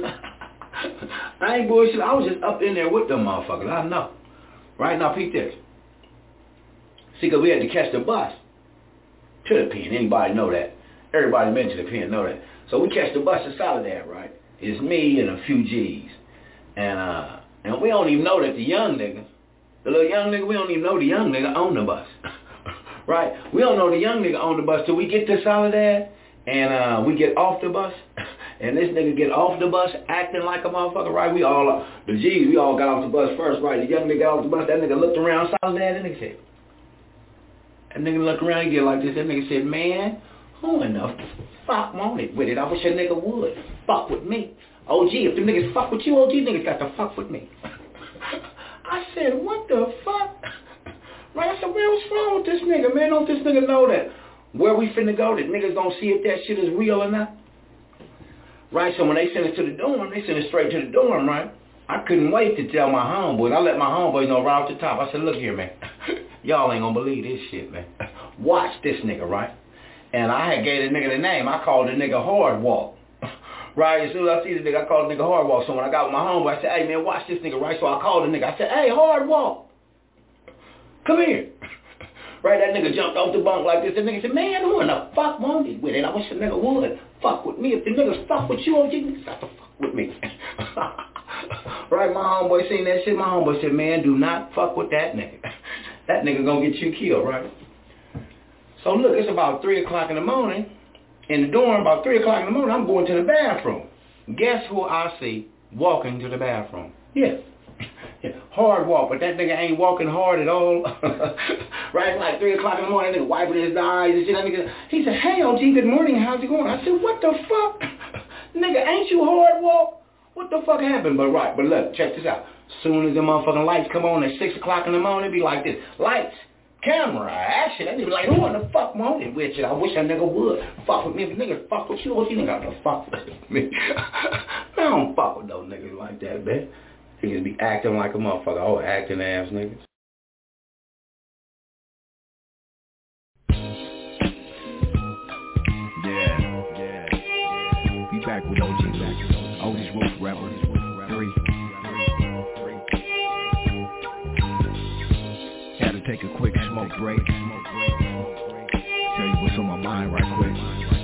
I ain't bullshit. I was just up in there with them motherfuckers. I know. Right now, peep this. See, because we had to catch the bus to the pen. Anybody know that? Everybody been to the pen know that. So we catch the bus to Soledad, right? It's me and a few G's. And uh, and we don't even know that the young nigga, the little young nigga, we don't even know the young nigga on the bus. Right? We don't know the young nigga on the bus till we get to Soledad and uh, we get off the bus. And this nigga get off the bus acting like a motherfucker, right? We all, uh, the G's, we all got off the bus first, right? The young nigga got off the bus, that nigga looked around Soledad, that nigga said, that nigga looked around, he get like this, that nigga said, man, who in the fuck wanted with it? I wish a nigga would fuck with me. O G, if them niggas fuck with you, O G niggas got to fuck with me. I said, what the fuck? Right, I said, man, what's wrong with this nigga, man? Don't this nigga know that where we finna go, that niggas gonna see if that shit is real or not? Right, so when they sent us to the dorm, they sent us straight to the dorm, right? I couldn't wait to tell my homeboys. I let my homeboys know right off the top. I said, look here, man. Y'all ain't gonna believe this shit, man. Watch this nigga, right? And I had gave the nigga the name. I called the nigga Hard Walk. Right, as soon as I see the nigga, I called the nigga Hard Walk. So when I got with my homeboy, I said, hey, man, watch this nigga, right? So I called the nigga. I said, hey, Hard Walk, come here. Right, that nigga jumped off the bunk like this. That nigga said, man, who in the fuck wanted with it? I wish a nigga would fuck with me. If the niggas fuck with you, O G, niggas got to fuck with me. Right, my homeboy seen that shit. My homeboy said, man, do not fuck with that nigga. That nigga gonna get you killed, right? So look, it's about three o'clock in the morning. In the dorm, about three o'clock in the morning, I'm going to the bathroom. Guess who I see walking to the bathroom? Yeah. Yeah. Hard walk, but that nigga ain't walking hard at all. Right? It's like three o'clock in the morning, that nigga wiping his eyes and shit. That nigga, he said, hey, O G, good morning, how's it going? I said, what the fuck? Nigga, ain't you hard walk? What the fuck happened? But right, but look, check this out. Soon as the motherfucking lights come on at six o'clock in the morning, it be like this. Lights, camera, action. That nigga be like, who in the fuck wanted with you? I wish a nigga would fuck with me. If niggas fuck with you, O G, nigga got to fuck with me. I don't fuck with those niggas like that, man. Niggas be acting like a motherfucker. Oh, acting ass niggas. Yeah, yeah, yeah. Be back with O G back. Oldest Roof Rapper. Three. Had to take a quick smoke break. Tell you what's on my mind right quick.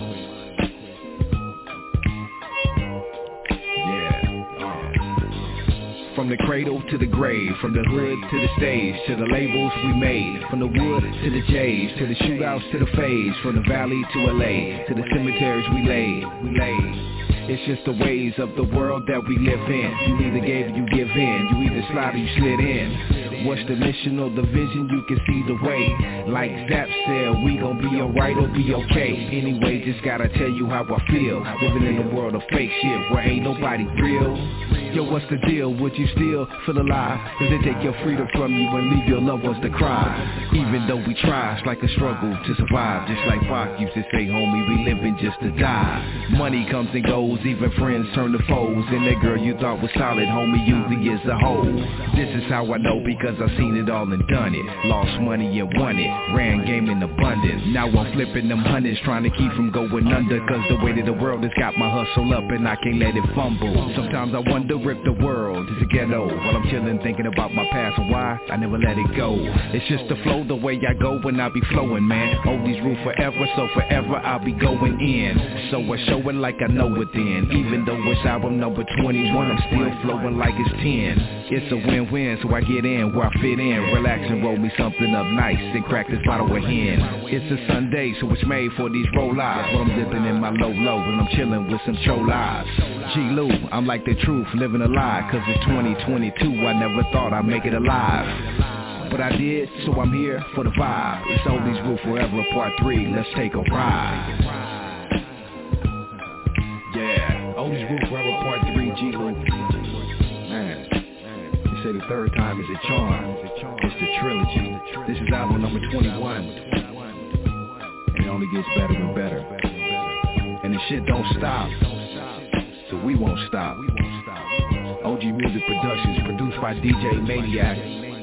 From the cradle to the grave, from the hood to the stage, to the labels we made, from the wood to the J's, to the shootouts to the fades, from the valley to L A, to the cemeteries we laid, we laid. It's just the ways of the world that we live in. You either gave or you give in, you either slide or you slid in. What's the mission or the vision? You can see the way. Like Zap said, we gon' be alright or be okay. Anyway, just gotta tell you how I feel. Living in a world of fake shit where ain't nobody real. Yo, what's the deal? Would you still feel alive? Cause they take your freedom from you and leave your loved ones to cry. Even though we try, it's like a struggle to survive. Just like Pac used to say, homie, we living just to die. Money comes and goes, even friends turn to foes. And that girl you thought was solid, homie, usually is a hoe. This is how I know because I seen it all and done it. Lost money and won it, ran game in abundance. Now I'm flipping them hundreds, trying to keep from going under. Cause the weight of the world has got my hustle up and I can't let it fumble. Sometimes I wonder if the world is a ghetto, while I'm chilling thinking about my past and why I never let it go. It's just the flow, the way I go when I be flowing, man. Oldies rule forever, so forever I'll be going in. So I show it like I know it then. Even though it's album number twenty-one, I'm still flowing like it's ten. It's a win-win, so I get in where I fit in. Relax and roll me something up nice and crack this bottle of hen. It's a Sunday, so it's made for these roll-eyes. But I'm dipping in my low-low and I'm chilling with some cholas. G. Lou, I'm like the truth, living a lie. Cause it's twenty twenty-two, I never thought I'd make it alive. But I did, so I'm here for the vibe. It's Oldies Rule Forever Part three, let's take a ride. Yeah, Oldies Rule Forever Part three, G. Lou. Man, they say the third time is a charm. It's the trilogy. This is album number twenty-one. And it only gets better and better. And the shit don't stop. So we won't stop. O G Music Productions, produced by D J Maniac.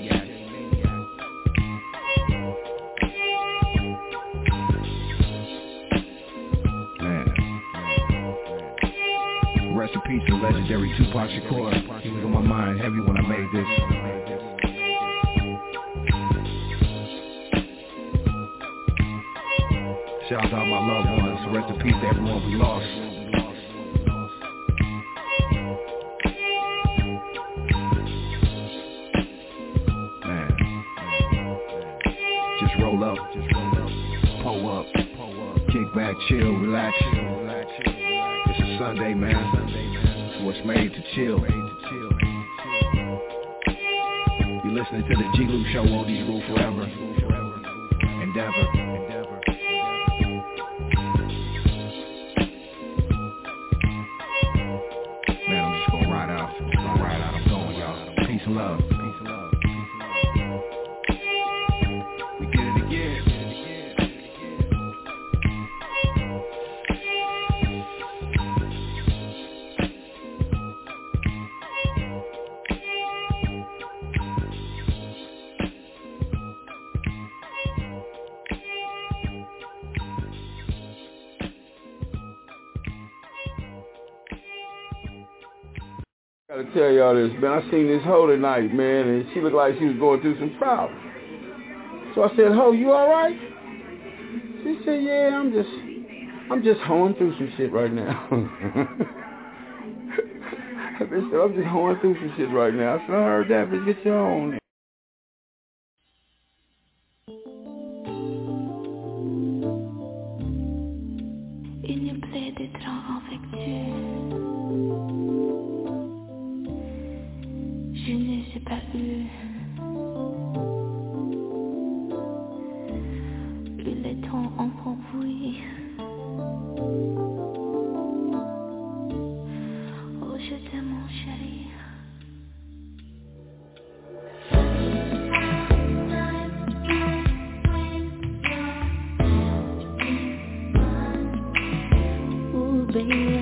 Man. Rest in peace to legendary Tupac Shakur. He was on my mind heavy when I made this. Shout out my loved ones. Rest in peace to everyone we lost. Man. Just roll up. Just roll up. Pull up. Kick back, chill, relax. It's a Sunday, man. So it's made to chill. You're listening to the G. Lou Show on Oldies Rule Forever. Endeavor. Love. Peace and love. We did it again. I gotta tell y'all this, man. I seen this hoe tonight, man, and she looked like she was going through some problems. So I said, "Ho, you all right?" She said, "Yeah, I'm just, I'm just hoeing through some shit right now." I said, "I'm just hoeing through some shit right now." I said, "I heard that, but get your own." Il me plaît d'être avec Dieu. Je ne sais pas eu, eu le temps encore oui. Oh, je t'aime mon chéri. Oh, baby.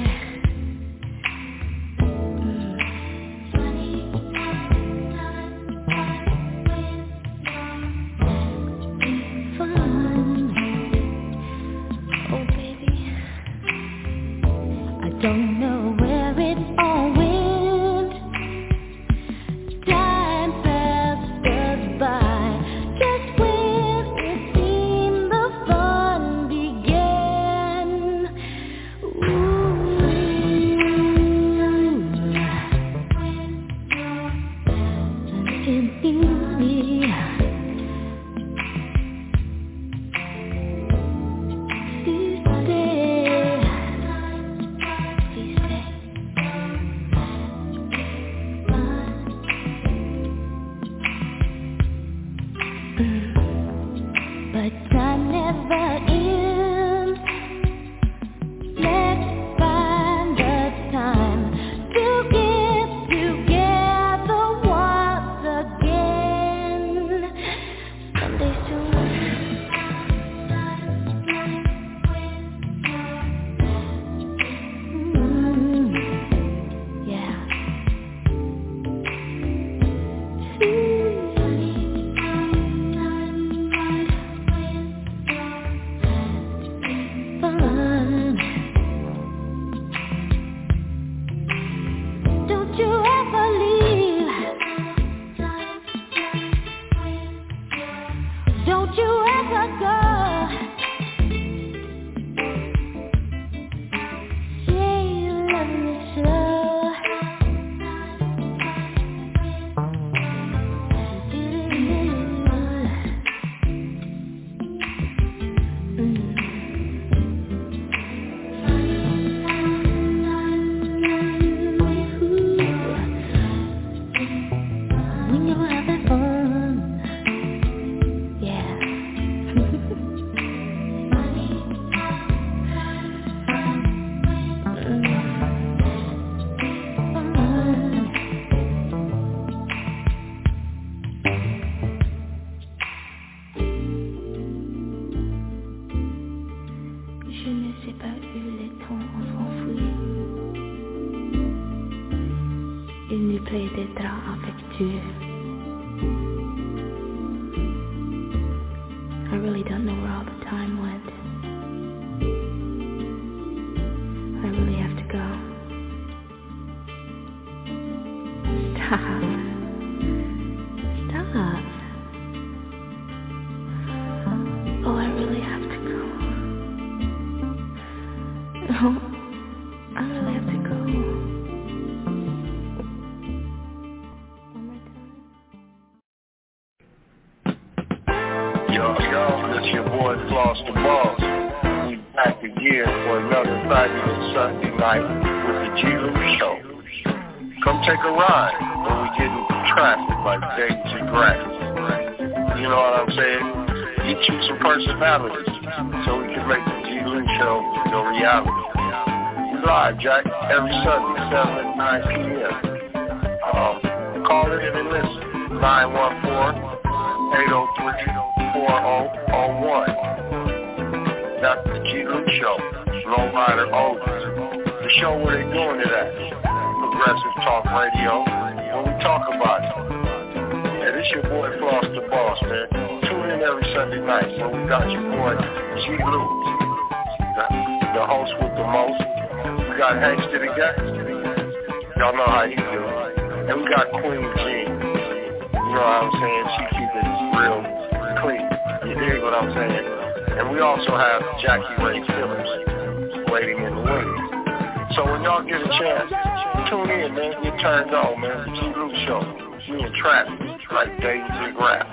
Don't know where it all went. Time passed us by. Just when it seemed the fun began. Ooh. fait d'être affectueux. I really don't know where all the time went. I really have to go. Stop. Stop. Oh, I really have to go. No, I really have to go. Yo, yo, it's your boy Floss the Boss. We back again for another fabulous Sunday night with the G. Lou Show. Come take a ride when we get into traffic like dates and grass. You know what I'm saying? Get you some personalities so we can make the G. Lou Show your reality. We live, Jack, every Sunday, seven and nine p.m. Um, call in and listen. nine one four, eight oh three, four oh oh one. That's the G. Lou Show. Low Rider Oldies. The show where they doing it at. Progressive Talk Radio. When we talk about it. Yeah, this your boy Floss the Boss, man. Tune in every Sunday night when we got your boy G. Lou, the, the host with the most. We got Hangster the Guy. Y'all know how he do. And we got Queen Jean. You know what I'm saying? She keep it real clean. You dig what I'm saying? And we also have Jackie Ray Phillips waiting in the wings. So when y'all get a chance, tune in, man. Get turned on, man. The G. Lou Show. We in traffic, like David and Graph.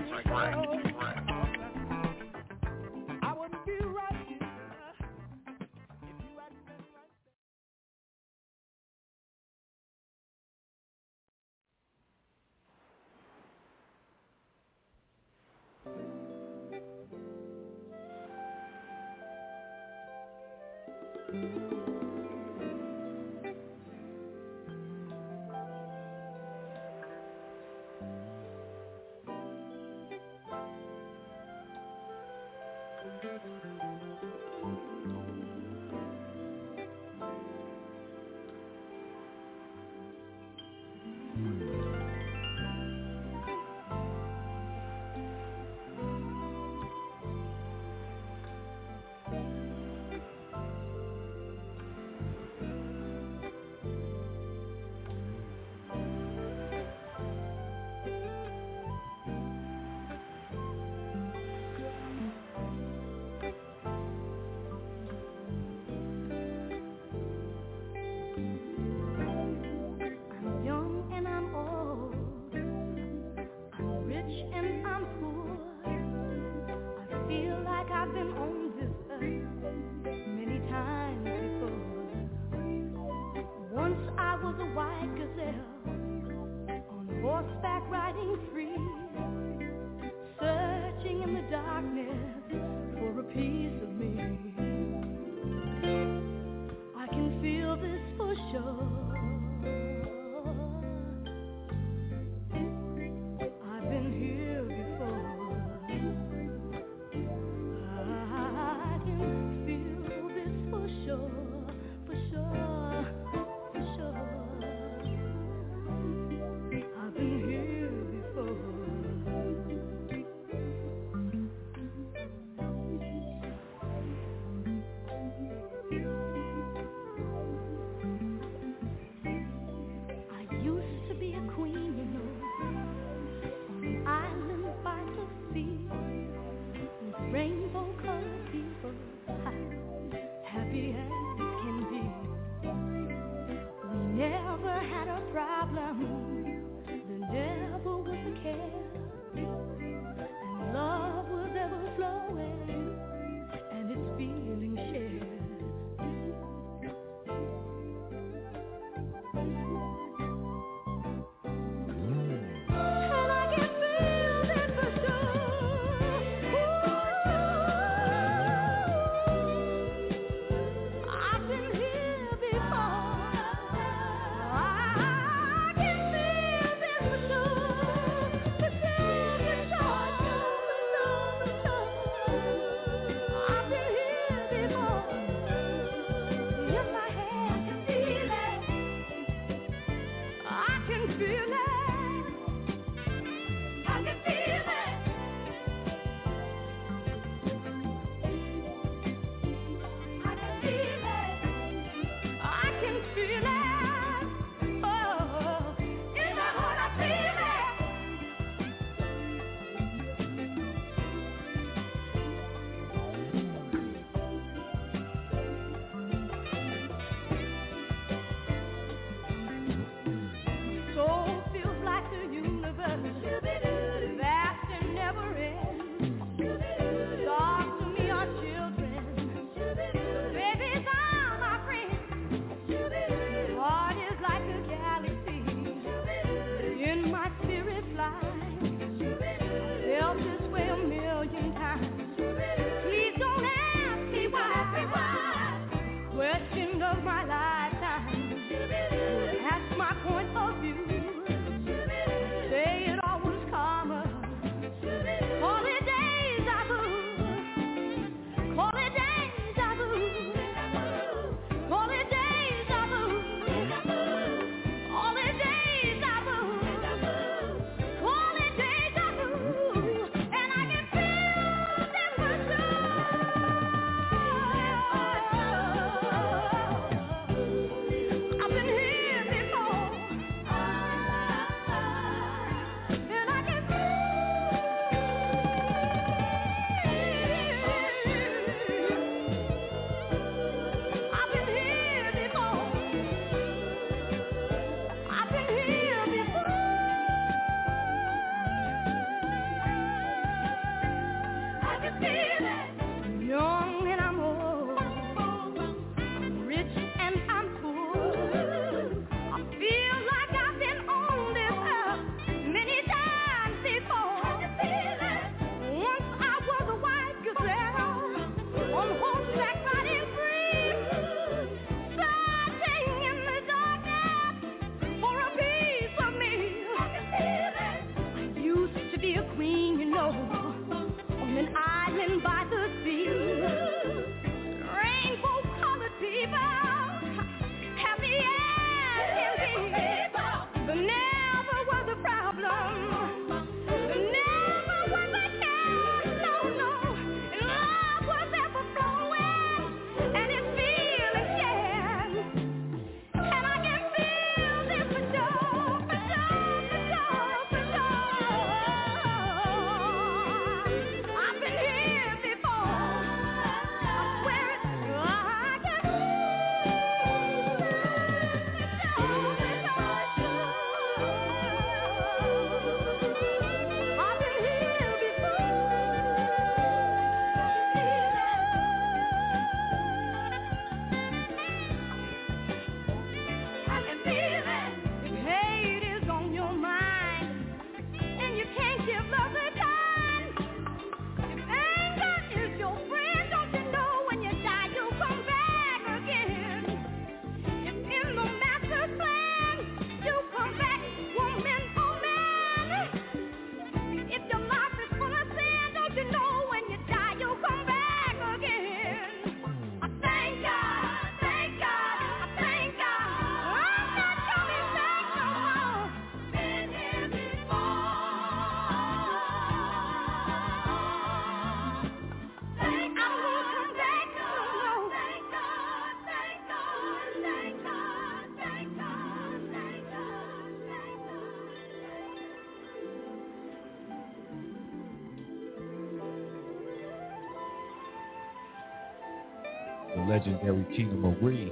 the legendary Tina Marie.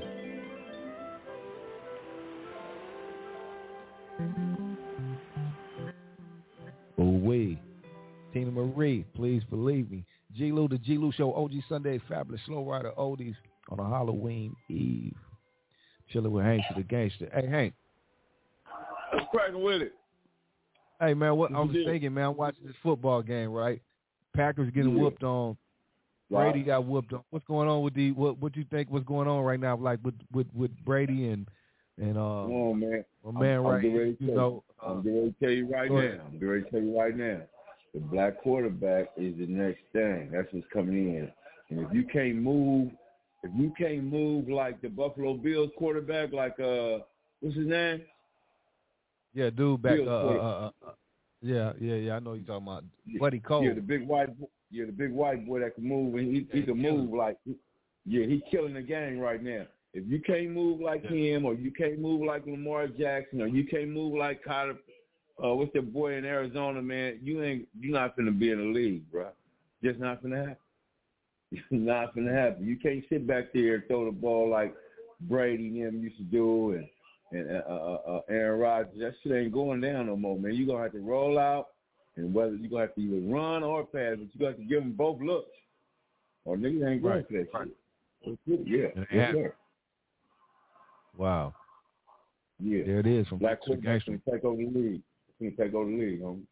Oh, wait. Tina Marie, please believe me. G. Lou, the G. Lou Show, O G Sunday, Fabulous Slow Rider Oldies on a Halloween Eve. Chilling with Hank the Gangster. Hey, Hank. What's cracking with it? Hey, man, what I was did? thinking, man, I'm watching this football game, right? Packers getting Yeah. whooped on. Right. Brady got whooped on. What's going on with the, what What you think what's going on right now, like with, with, with Brady and, and uh, Come on, man. my man, I'm, right I'm getting ready to you tell know. you. I'm getting ready to tell you right go now. ahead. I'm getting ready to tell you right now. The black quarterback is the next thing. That's what's coming in. And if you can't move, if you can't move like the Buffalo Bills quarterback, like uh, what's his name? Yeah, dude, back. Bills Uh, uh, quarterback. uh, uh, yeah, yeah, yeah. I know you're talking about Buddy Cole. Yeah, the big white, bo- yeah, the big white boy that can move, and he, he can move like, yeah, he's killing the game right now. If you can't move like Yeah. him, or you can't move like Lamar Jackson, or you can't move like Kyler, uh, what's that boy in Arizona, man? You ain't, you're not finna be in the league, bro. Just not finna happen. It's not finna happen. You can't sit back there and throw the ball like Brady and them used to do, and and uh, uh, uh, Aaron Rodgers. That shit ain't going down no more, man. You're going to have to roll out, and whether you're going to have to either run or pass, but you got to give them both looks, or niggas ain't going Right. for that Right. shit. Yeah, And yes, have- sir. Wow. Yeah. There it is from Black Gangster. quarterback's going to take over the league. It's going to take over the league, homie.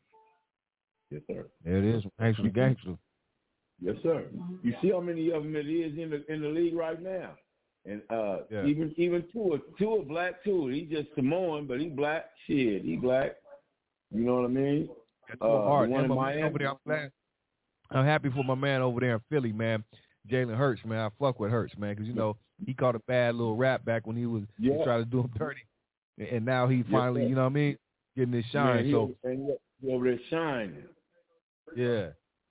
Yes, sir. There it is from Gangster to Gangster. Yes, sir. You see how many of them it is in the in the league right now, and uh, Yeah. even even Tua, Tua black too. He just Samoan, but he black. Shit, he black. You know what I mean? That's Uh, so hard. the one And in my man Miami. over there, I'm glad. I'm happy for my man over there in Philly, man. Jalen Hurts, man. I fuck with Hurts, man, because you know he caught a bad little rap back when he was Yeah. he tried to do him dirty, and, and now he finally, sir. you know what I mean, getting his shine. Man, he, so over, and he, he over there shining. yeah,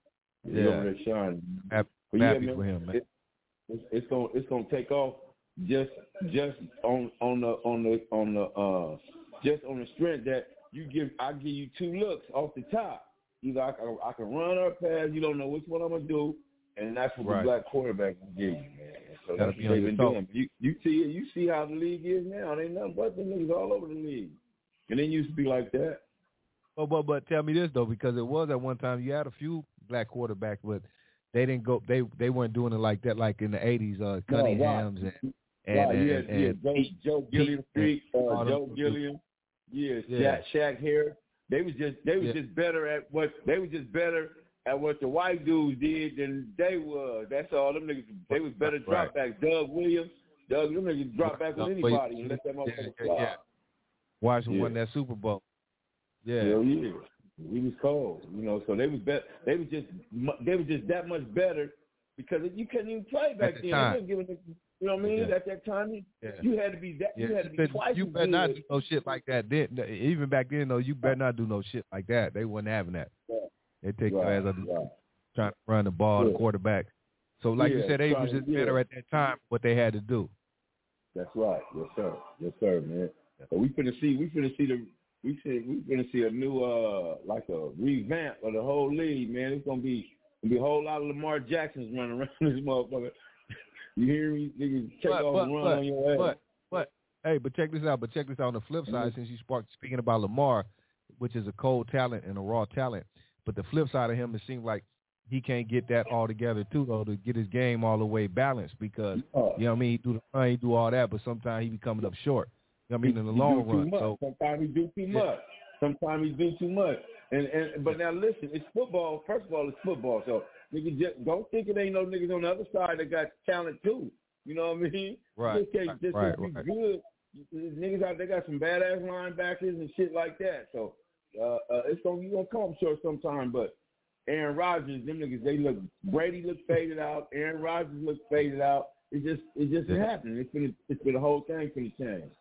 He yeah, over there shining. happy, But yeah, happy man, for him, man. It, it's, it's gonna it's gonna take off just just on on the on the on the uh just on the strength that you give. I give you two looks off the top. Either I can I can run or pass. You don't know which one I'm gonna do, and that's what Right. the black quarterback will give you, man. So Gotta that's be what on they've your been toes. doing. You you see it. You see how the league is now. They nothing but the niggas all over the league, and it used to be like that. But but but tell me this though, because it was at one time you had a few black quarterbacks, but they didn't go. They they weren't doing it like that, like in the eighties. Uh, No, right. Cunningham's and and, Right, and, yeah, and, yeah, and Joe, Pete- Joe Gilliam Pete Street, uh, all them Joe dudes. Gilliam, yeah, Yeah. Shaq, Shaq Harris. They was just they was Yeah. just better at what they was just better at what the white dudes did than they was. That's all. Them niggas they was better drop back. Doug Williams, Doug, them niggas drop back with Doug anybody Williams. and let that Yeah, motherfucker yeah, fly. yeah. Washington Yeah. won that Super Bowl. Yeah. Hell yeah. We was cold, you know. So they was bet they was just mu- they was just that much better because you couldn't even play back the then. time. They wasn't giving a- you know what I mean? Yeah. At that time, you, Yeah. you had to be that. Yeah. You had to be But twice you as better good. not do no shit like that. Then even back then though, you better not do no shit like that. They wasn't having that. Right. They take your Right, ass out the right. trying to run the ball, Yeah. the quarterback. So like you Yeah, said, they trying was to- just better yeah. at that time what they had to do. That's right. Yes, sir. Yes, sir, man. So we finna see. We finna see the. We see. We finna see a new, uh, like a revamp of the whole league, man. It's gonna be. Gonna be a whole lot of Lamar Jacksons running around this motherfucker. You hear me? Niggas take But off but and run but, on your ass. but but hey, but check this out. But check this out on the flip side. Mhm. Since you sparked speaking about Lamar, which is a cold talent and a raw talent, but the flip side of him, it seems like he can't get that all together too, though, to get his game all the way balanced. Because Oh. you know what I mean, he do the run, he do all that, but sometimes he be coming up short. You know what I mean, in the He long do too run. much. So Sometimes he do too much. Sometimes he do too much. And and but now listen, it's football. First of all, it's football. So nigga, just don't think it ain't no niggas on the other side that got talent too. You know what I mean? Right, Just can't just right, can't be right. good. There's niggas out there got some badass linebackers and shit like that. So uh, uh, it's gonna you gonna come short sometime. But Aaron Rodgers, them niggas, they look. Brady look faded out. Aaron Rodgers look faded out. It just it just Yeah. happened. It's been it's been the whole thing for the change.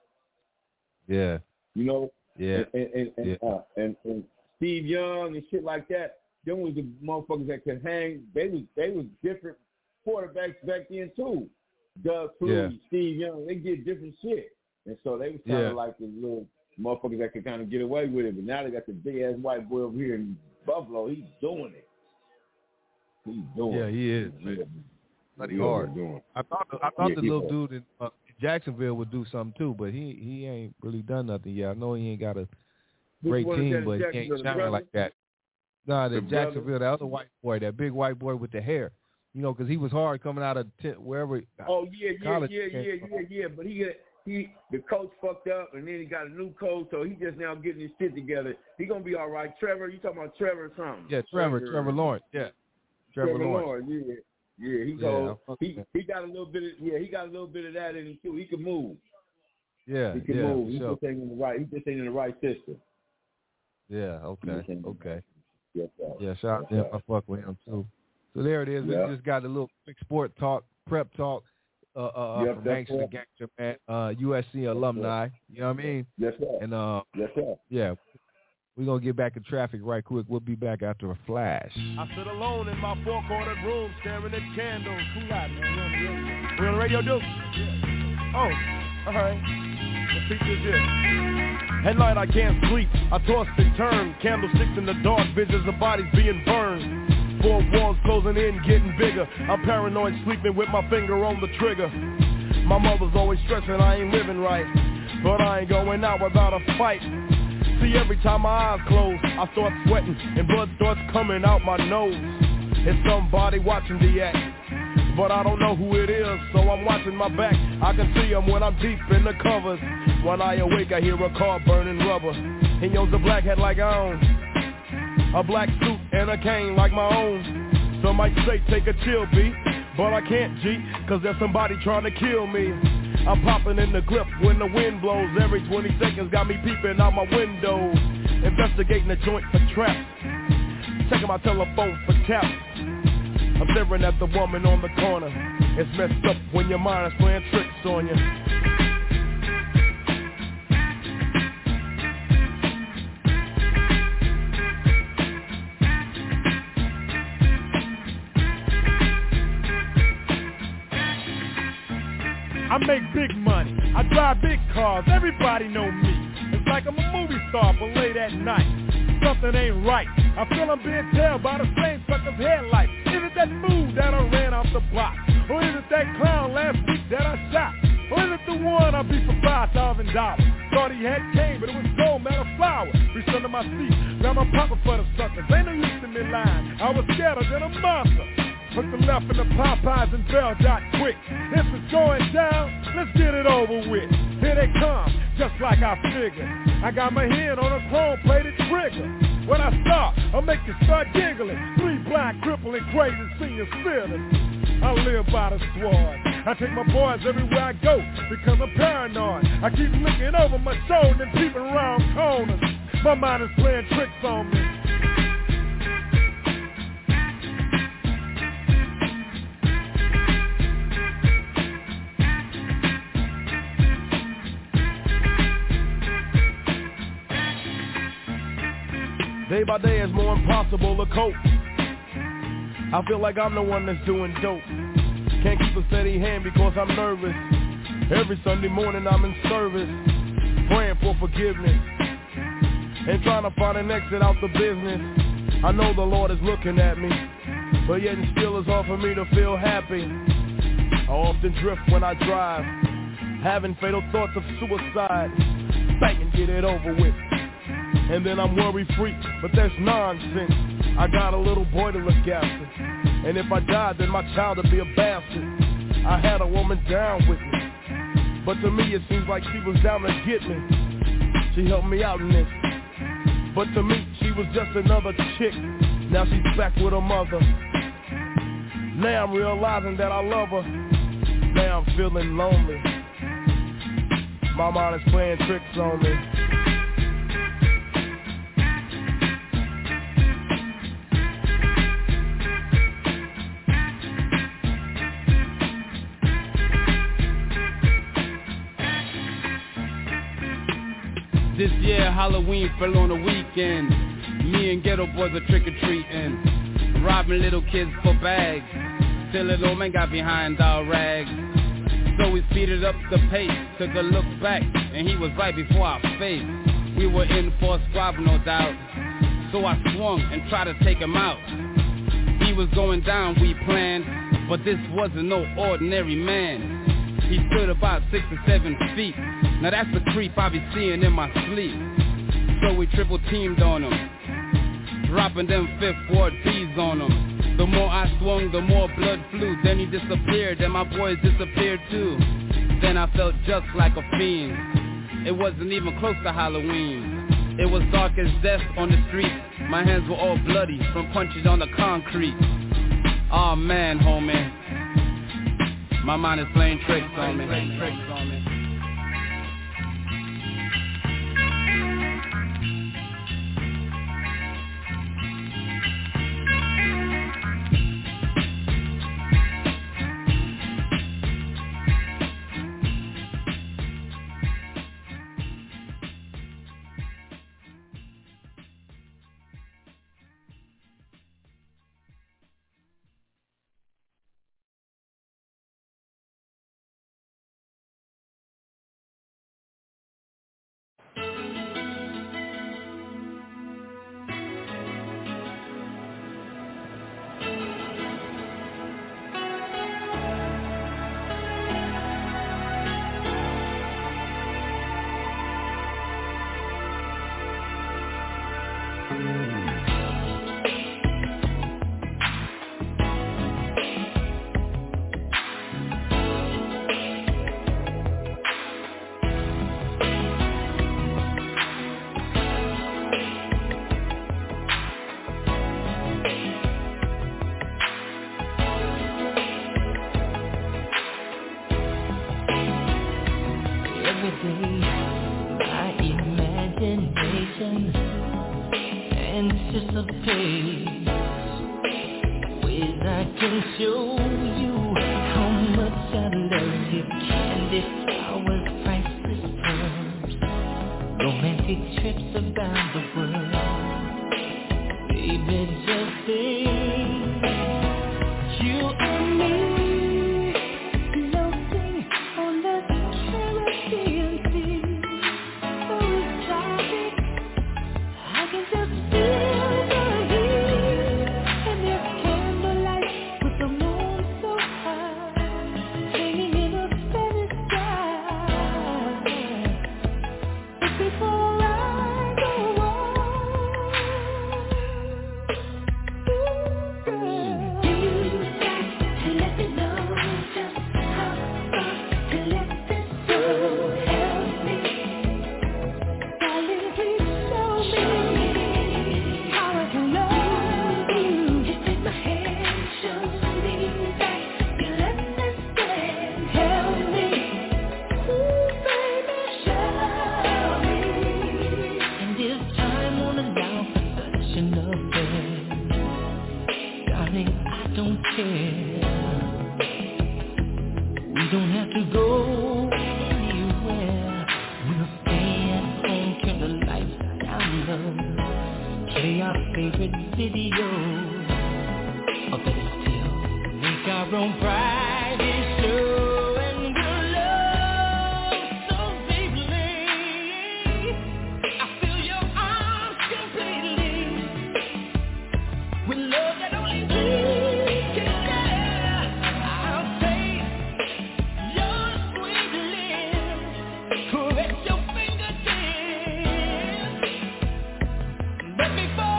yeah, You know. yeah, And and and, yeah. uh, and and Steve Young and shit like that. Them was the motherfuckers that could hang. They was they was different quarterbacks back then too. Doug Flutie, Yeah. Steve Young, they did different shit, and so they was kind of Yeah. like the little motherfuckers that could kind of get away with it. But now they got the big ass white boy over here in Buffalo. He's doing it. He's doing Yeah, it. he is. Yeah. Study Yeah, hard. they're doing. I thought the, I thought Yeah, the he little hard. dude in uh, Jacksonville would do something too, but he he ain't really done nothing yet. I know he ain't got a Which great one is that team, in but he Jacksonville, ain't the shining brother? like that. Nah, the, The brother? Jacksonville, the other white boy, that big white boy with the hair. You know, because he was hard coming out of t- wherever. Oh yeah, yeah, college yeah, he came yeah, from. yeah, yeah. But he he the coach fucked up, and then he got a new coach, so he just now getting his shit together. He gonna be all right. Trevor, you talking about Trevor or something? Yeah, Trevor, Trevor Lawrence. Yeah, Trevor, Trevor Lawrence. Lawrence. Yeah, yeah. He Yeah, go. I fuck he with he got a little bit of yeah. He got a little bit of that in him too. He can move. Yeah, He can yeah, move. for He sure. just ain't in the right. He just ain't in the right system. Yeah, okay, okay. Yes, sir. Yeah, shout out to him. I fuck with him too. So there it is. Yeah. We just got a little quick sport talk, prep talk uh, uh, Yep, from that's Gangster to right. Gangster, man. Uh, U S C alumni. You know what I mean? Yes, sir. And uh, yes, sir. Yeah, we're going to get back in traffic right quick. We'll be back after a flash. I sit alone in my four-cornered room staring at candles. Who got man? We on the radio, Duke? Oh, all right. The features here. At night I can't sleep. I toss and turn. Candlesticks in the dark. Visions of bodies being burned. Four walls closing in, getting bigger. I'm paranoid, sleeping with my finger on the trigger. My mother's always stressing I ain't living right, but I ain't going out without a fight. See, every time my eyes close, I start sweating and blood starts coming out my nose. It's somebody watching the act, but I don't know who it is, so I'm watching my back. I can see him when I'm deep in the covers. When I awake, I hear a car burning rubber. He owns a black hat like I own, a black suit and a cane like my own. Some might say take a chill beat, but I can't, G, cause there's somebody trying to kill me. I'm popping in the clip when the wind blows. Every twenty seconds got me peeping out my window, investigating the joint for traps, checking my telephone for taps. I'm staring at the woman on the corner. It's messed up when your mind is playing tricks on you. I make big money, I drive big cars, everybody know me. It's like I'm a movie star, but late at night, something ain't right. I feel I'm being tailed by the same sucker's headlights. Is it that fool that I ran off the block? Or is it that clown last week that I shot? Or is it the one I beat for five thousand dollars? Thought he had cane, but it was gold, man, a flower. Reached under my seat, grabbed my pocket for the suckers. Ain't no use in me lying, I was scared than a monster. Put the left in the Popeyes and Bell Dot quick. If it's going down, let's get it over with. Here they come, just like I figured. I got my hand on a chrome-plated trigger. When I start, I'll make you start giggling. Three blind, crippling, crazy senior citizens. I live by the sword. I take my boys everywhere I go, becoming paranoid. I keep looking over my shoulder and peeping around corners. My mind is playing tricks on me. Day by day it's more impossible to cope. I feel like I'm the one that's doing dope. Can't keep a steady hand because I'm nervous. Every Sunday morning I'm in service, praying for forgiveness and trying to find an exit out the business. I know the Lord is looking at me, but yet and still it's hard for me to feel happy. I often drift when I drive, having fatal thoughts of suicide. Bang and get it over with. And then I'm worry-free, but that's nonsense. I got a little boy to look after, and if I die, then my child will be a bastard. I had a woman down with me, but to me it seems like she was down to get me. She helped me out in this, but to me she was just another chick. Now she's back with her mother. Now I'm realizing that I love her. Now I'm feeling lonely. My mind is playing tricks on me. This year Halloween fell on a weekend. Me and Ghetto Boys are trick-or-treating, robbing little kids for bags, till little man got behind our rags. So we speeded up the pace, took a look back, and he was right before our face. We were in for a squabble, no doubt, so I swung and tried to take him out. He was going down, we planned, But this wasn't no ordinary man. He stood about six or seven feet. Now that's the creep I be seeing in my sleep. So we triple teamed on him, dropping them fifth ward B's on him. The more I swung, the more blood flew. Then he disappeared, and my boys disappeared too. Then I felt just like a fiend. It wasn't even close to Halloween. It was dark as death on the street. My hands were all bloody from punches on the concrete. Aw, oh, man, homie, my mind is playing tricks on me.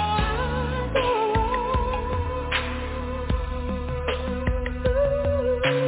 Ooh.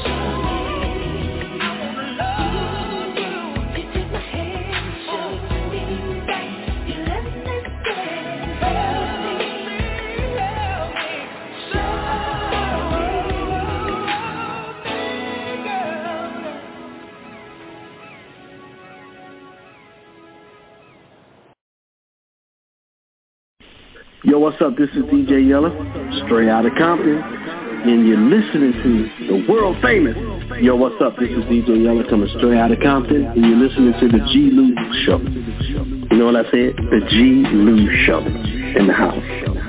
Yo, what's up? This is D J Yella, straight out of Compton, and you're listening to the world famous. Yo, what's up? This is D J Yella coming straight out of Compton, and you're listening to the G. Lou Show. You know what I said? The G. Lou Show in the house.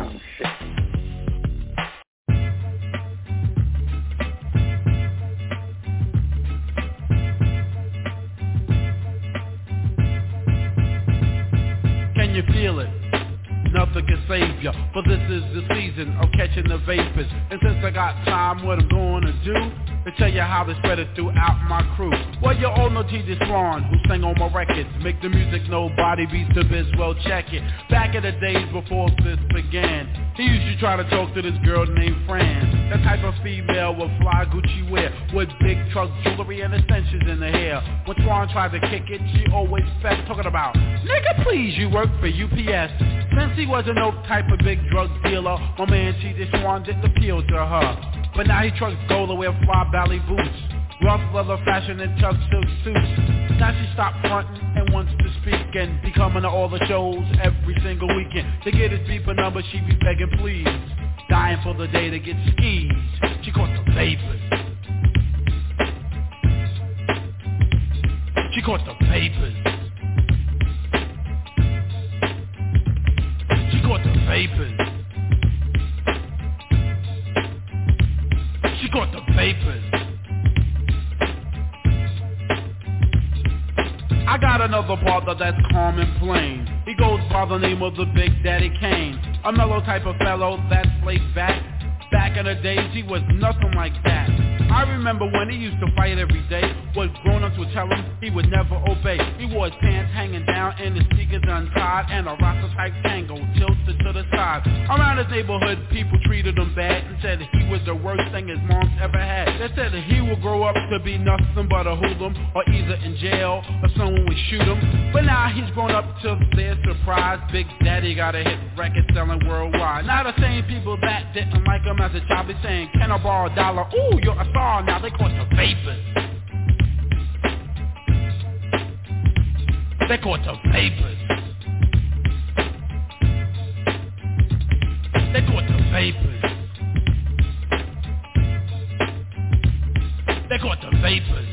Can you feel it? Nothing can save ya, but this is the season of catching the vapors. And since I got time, what I'm gonna do to tell you how they spread it throughout my crew. Well, you all know T J Swan, who sang on my records. Make the music nobody beats the biz, well check it. Back in the days before this began, he used to try to talk to this girl named Fran. That type of female with fly Gucci wear, with big truck jewelry and extensions in the hair. When Swan tried to kick it, she always fed, talking about, nigga please, you work for U P S. Since he wasn't no type of big drug dealer, my man T J Swan didn't appeal to her. But now he trucks gold and wear fly Bally boots, rough leather fashion and tough silk suits. Now she stopped fronting and wants to speak and be coming to all the shows every single weekend. To get his beeper number, she be begging please, dying for the day to get skis. She caught the vapors. She caught the vapors. She caught the vapors. She caught the vapors. I got another brother that's calm and plain. He goes by the name of the Big Daddy Kane. A mellow type of fellow that's laid back. Back in the days he was nothing like that. I remember when he used to fight every day. What grown-ups would tell him he would never obey. He wore his pants hanging down and his sneakers untied, and a Rasta type tango tilted to the side. Around his neighborhood people treated him bad and said he was the worst thing his mom's ever had. They said that he would grow up to be nothing but a hoodlum, or either in jail or someone would shoot him. But now he's grown up to their surprise. Big Daddy got a hit record selling worldwide. Now the same people that didn't like him as a child be saying, can I borrow a dollar? Ooh, you're a star now. They caught the vapors. They caught the vapors. They caught the vapors. They caught the vapors.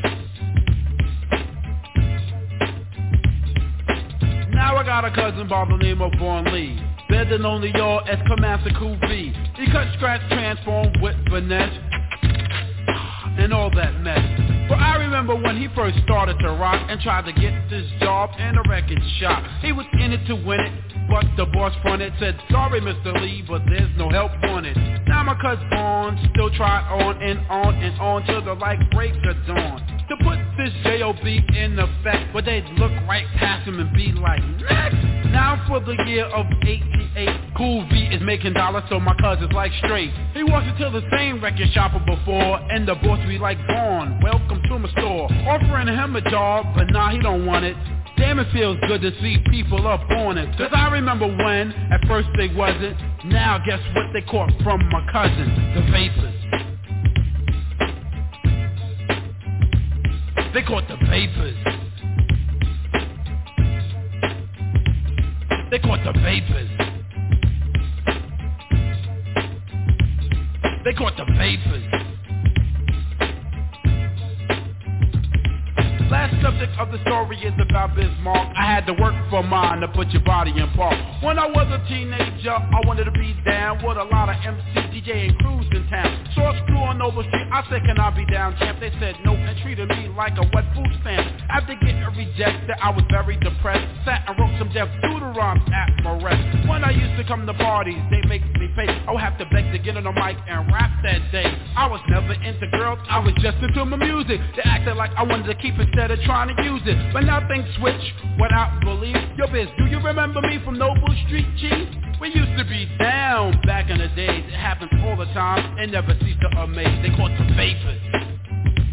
Now I got a cousin by the name of Vaughn Lee, better known to y'all as Commander Cool V. He cut, scratch, transform with finesse and all that mess. But I remember when he first started to rock and tried to get this job in a record shop. He was in it to win it, but the boss fronted, said, sorry Mister Lee, but there's no help on it. Now my cousin Vaughn still tried on and on and on till the light break of dawn to put this J O B in effect, but they'd look right past him and be like, next. Now for the year of eighty-eight, Cool V is making dollars, so my cousin's like straight. He walks into the same record shop before, and the boss be like, Vaughn, welcome to my store. Offering him a job, but nah, he don't want it. Damn, it feels good to see people up on it. Cause I remember when, at first they wasn't. Now guess what they caught from my cousin? The vapors. They caught the vapors. They caught the vapors. They caught the vapors. Last subject of the story is about Bismarck. I had to work for mine to put your body in park. When I was a teenager, I wanted to be down with a lot of M C, D J, and crews in town. Source crew on Nova Street, I said, can I be down, champ? They said no and treated me like a wet food stamp. After getting rejected, I was very depressed. Sat and wrote some death doodle rhymes at my rest. When I used to come to parties, they make me pay. I would have to beg to get on the mic and rap that day. I was never into girls, I was just into my music. They acted like I wanted to keep instead of trying to use it. But now things switch without belief. Yo, biz, do you remember me from Noble Street, G? We used to be down back in the days. It happens all the time and never cease to amaze. They caught the vapors.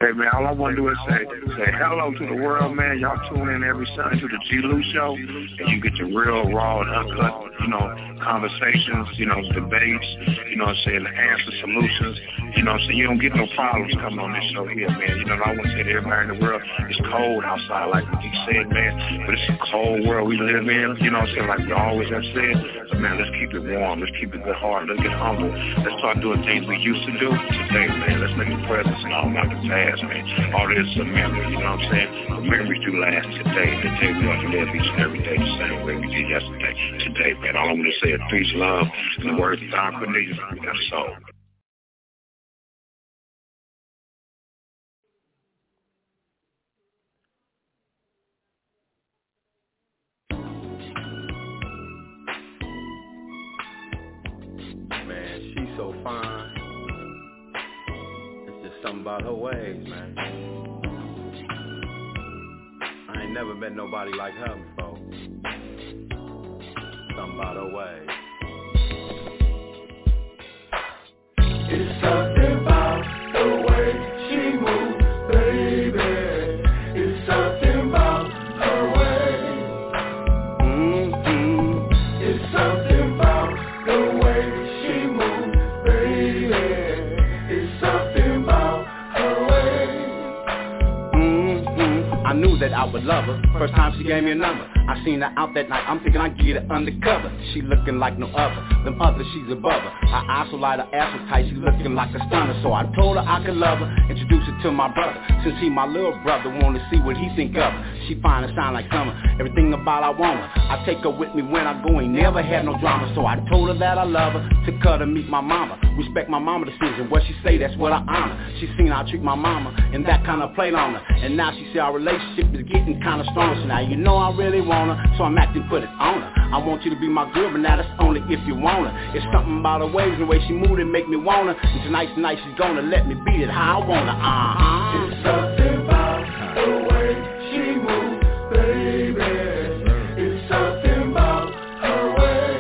Hey, man, all I want to do is say, say hello to the world, man. Y'all tune in every Sunday to the G. Lou Show, and you get the real, raw, and uncut, you know, conversations, you know, debates, you know what I'm saying, the answer solutions, you know what I'm saying. You don't get no problems coming on this show here, man. You know, I want to say to everybody in the world, it's cold outside, like we said, man, but it's a cold world we live in, you know what I'm saying, like we always have said. But, man, let's keep it warm. Let's keep it good heart. Let's get humble. Let's start doing things we used to do today, man. Let's make the presence and all not the past, man. All this is a memory, you know what I'm saying? The memories do last today. Today we ought to live each and every day the same way we did yesterday. Today, man, all I'm going to say is peace, love, and the words of Don Cornelius. We got a soul. Man, she's so fine. It's just something about her ways, man. I ain't never met nobody like her before. Something about her ways. It's something about the way she moves, baby. It's something about her way. Mm-hmm. It's something about the way she moves, baby. It's something about her way. Mm-hmm. I knew that I would love her. First time she gave me a number. I seen her out that night, I'm thinking I'd get her undercover. She looking like no other, them others she's above her. Her eyes so light, her ass so tight, she looking like a stunner. So I told her I could love her, introduce her to my brother. Since he my little brother, wanna see what he think of her. She fine and sound like summer, everything about I want her. I take her with me when I go, ain't never had no drama. So I told her that I love her, took her to meet my mama. Respect my mama decision, what she say, that's what I honor. She seen how I treat my mama, and that kinda played on her. And now she see our relationship is getting kinda strong. So now you know I really want her, so I'm acting put it on her. I want you to be my girl, but now that's only if you want her. It's something about her ways and the way she moved and make me want her. And tonight, tonight she's gonna let me beat it how I want her. Uh-huh. It's something about the way she moves, baby. It's something about her way.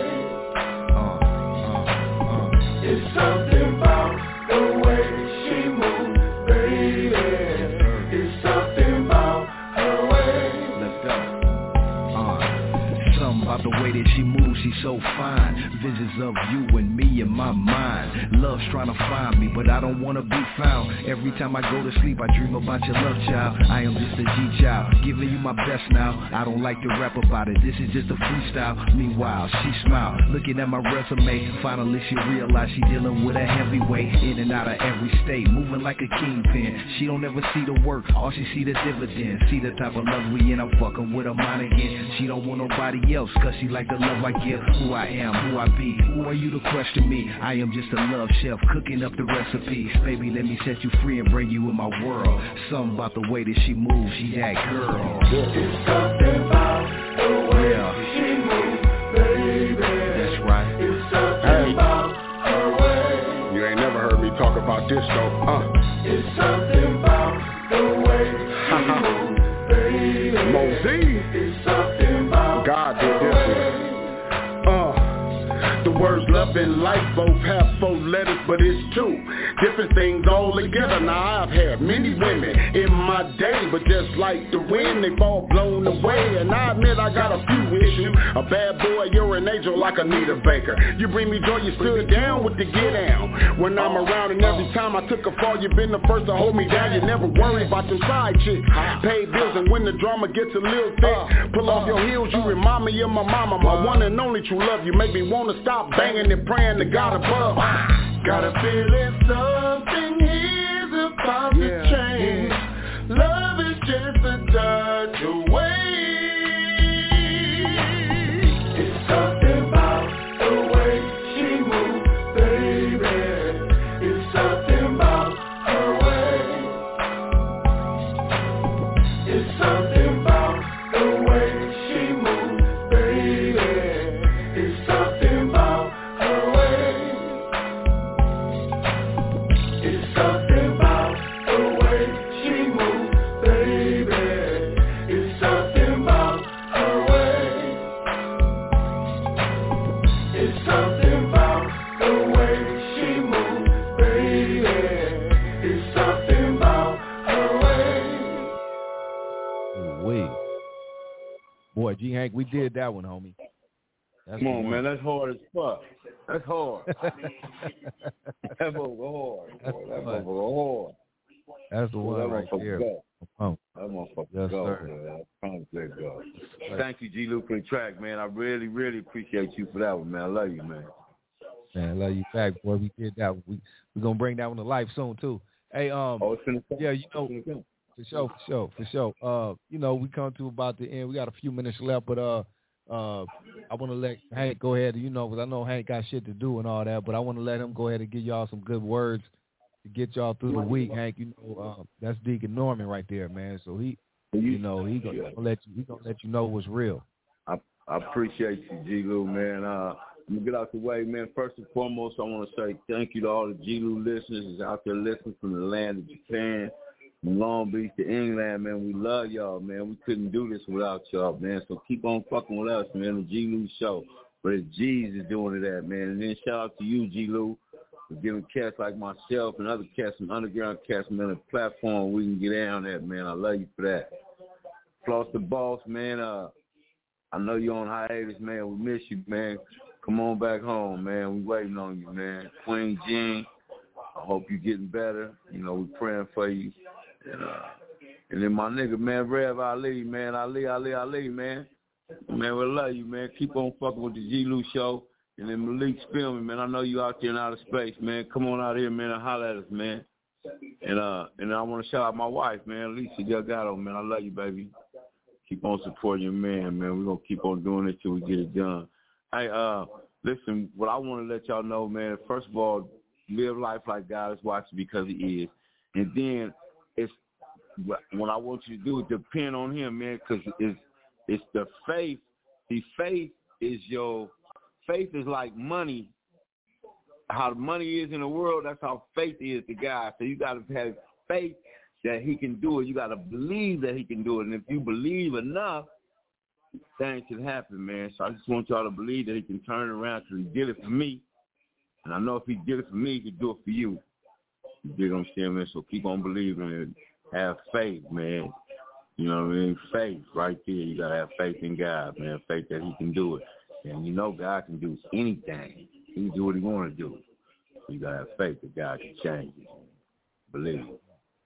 It's something about the way she moves, baby. It's something about her way. Let's go. Something about the way that she moves, she's so fine. Visions of you and me in my mind. Love's trying to find me, but I don't want to be found. Every time I go to sleep, I dream about your love, child. I am just a G child, giving you my best now. I don't like to rap about it, this is just a freestyle. Meanwhile, she smiled, looking at my resume. Finally she realized she dealing with a heavyweight. In and out of every state, moving like a kingpin. She don't ever see the work, all she see the dividends. See the type of love we in, I'm fucking with her mind again. She don't want nobody else, cause she like the love I give. Who I am, who I be, who are you to question me? I am just a love chef, cooking up the recipes. Baby, let me set you free and bring you in my world. Something about the way that she moves, she that girl. It's something about the way yeah. she moves, baby. That's right. It's something hey. about her way. You ain't never heard me talk about this though, huh? It's something about the way she moves, baby. Mosey. It's something about God did this one. Uh, the words love and life both have four letters, but it's two different things all together. Now I've had many women in my day, but just like the wind, they've all blown away. And I admit I got a few issues. A bad boy, you're an angel like Anita Baker. You bring me joy, you stood down with the get down. When I'm around and every time I took a fall, you've been the first to hold me down. You never worry about them side chicks. Pay bills and when the drama gets a little thick, pull off your heels, you remind me of my mama. My one and only true love, you make me wanna stop banging and praying to God above. Got a feeling something is about yeah, to change. Yeah. Love is just a touch away. It's something about the way she moves, baby. It's something about her way. It's something about the way she moves, baby. It's something about her way. It's something about the way she moves, baby. It's something about her way. It's something about the way she moves, baby. It's something about her Hank, we did that one, homie. That's Come on, one. man. That's hard as fuck. That's hard. That motherfucker hard. That's That fun. motherfucker hard. That's the one that right there. Go. Oh. That motherfucker Yes, go, sir. man. I promise that go. Thank you, G. Luke, for the track, man. I really, really appreciate you for that one, man. I love you, man. Man, I love you back, boy. We did that. We we're gonna bring that one to life soon too. Hey, um, oh, it's finna come. yeah, you know, for sure, for sure, for sure. Uh, you know, we come to about the end. We got a few minutes left, but uh, uh, I want to let Hank go ahead. You know, because I know Hank got shit to do and all that, but I want to let him go ahead and give y'all some good words to get y'all through the week. Hank, you know, uh, that's Deacon Norman right there, man. So he, you know, he gonna let you, he gonna let you know what's real. I I appreciate you, G. Lou, man. Uh. Let me get out the way, man. First and foremost, I want to say thank you to all the G. Lou listeners who's out there listening from the land of Japan, from Long Beach to England, man. We love y'all, man. We couldn't do this without y'all, man. So keep on fucking with us, man, the G. Lou Show. But it's G's is doing it at, man. And then shout out to you, G. Lou, for giving cats like myself and other cats and underground cats, man, a platform we can get down at, man. I love you for that. Floss the Boss, man. Uh, I know you're on hiatus, man. We miss you, man. Come on back home, man. We waiting on you, man. Queen Jean, I hope you're getting better. You know, we praying for you. And, uh, and then my nigga, man, Rev Ali, man. Ali, Ali, Ali, man. Man, we love you, man. Keep on fucking with the G. Lou Show. And then Malik's filming, man. I know you out there in outer space, man. Come on out here, man, and holler at us, man. And uh, and I want to shout out my wife, man, Lisa Delgado, man. I love you, baby. Keep on supporting your man, man. We're going to keep on doing it till we get it done. Hey, uh, listen, what I want to let y'all know, man, first of all, live life like God is watching because he is. And then it's what I want you to do is depend on him, man, because it's, it's the faith. The faith is your, faith is like money. How money is in the world, that's how faith is to God. So you got to have faith that he can do it. You got to believe that he can do it. And if you believe enough, things can happen, man. So I just want y'all to believe that he can turn it around because he did it for me. And I know if he did it for me, he can do it for you. You dig what I'm saying, man? So keep on believing and have faith, man. You know what I mean? Faith right there. You got to have faith in God, man. Faith that he can do it. And you know God can do anything. He can do what he want to do. So you got to have faith that God can change it. Believe it.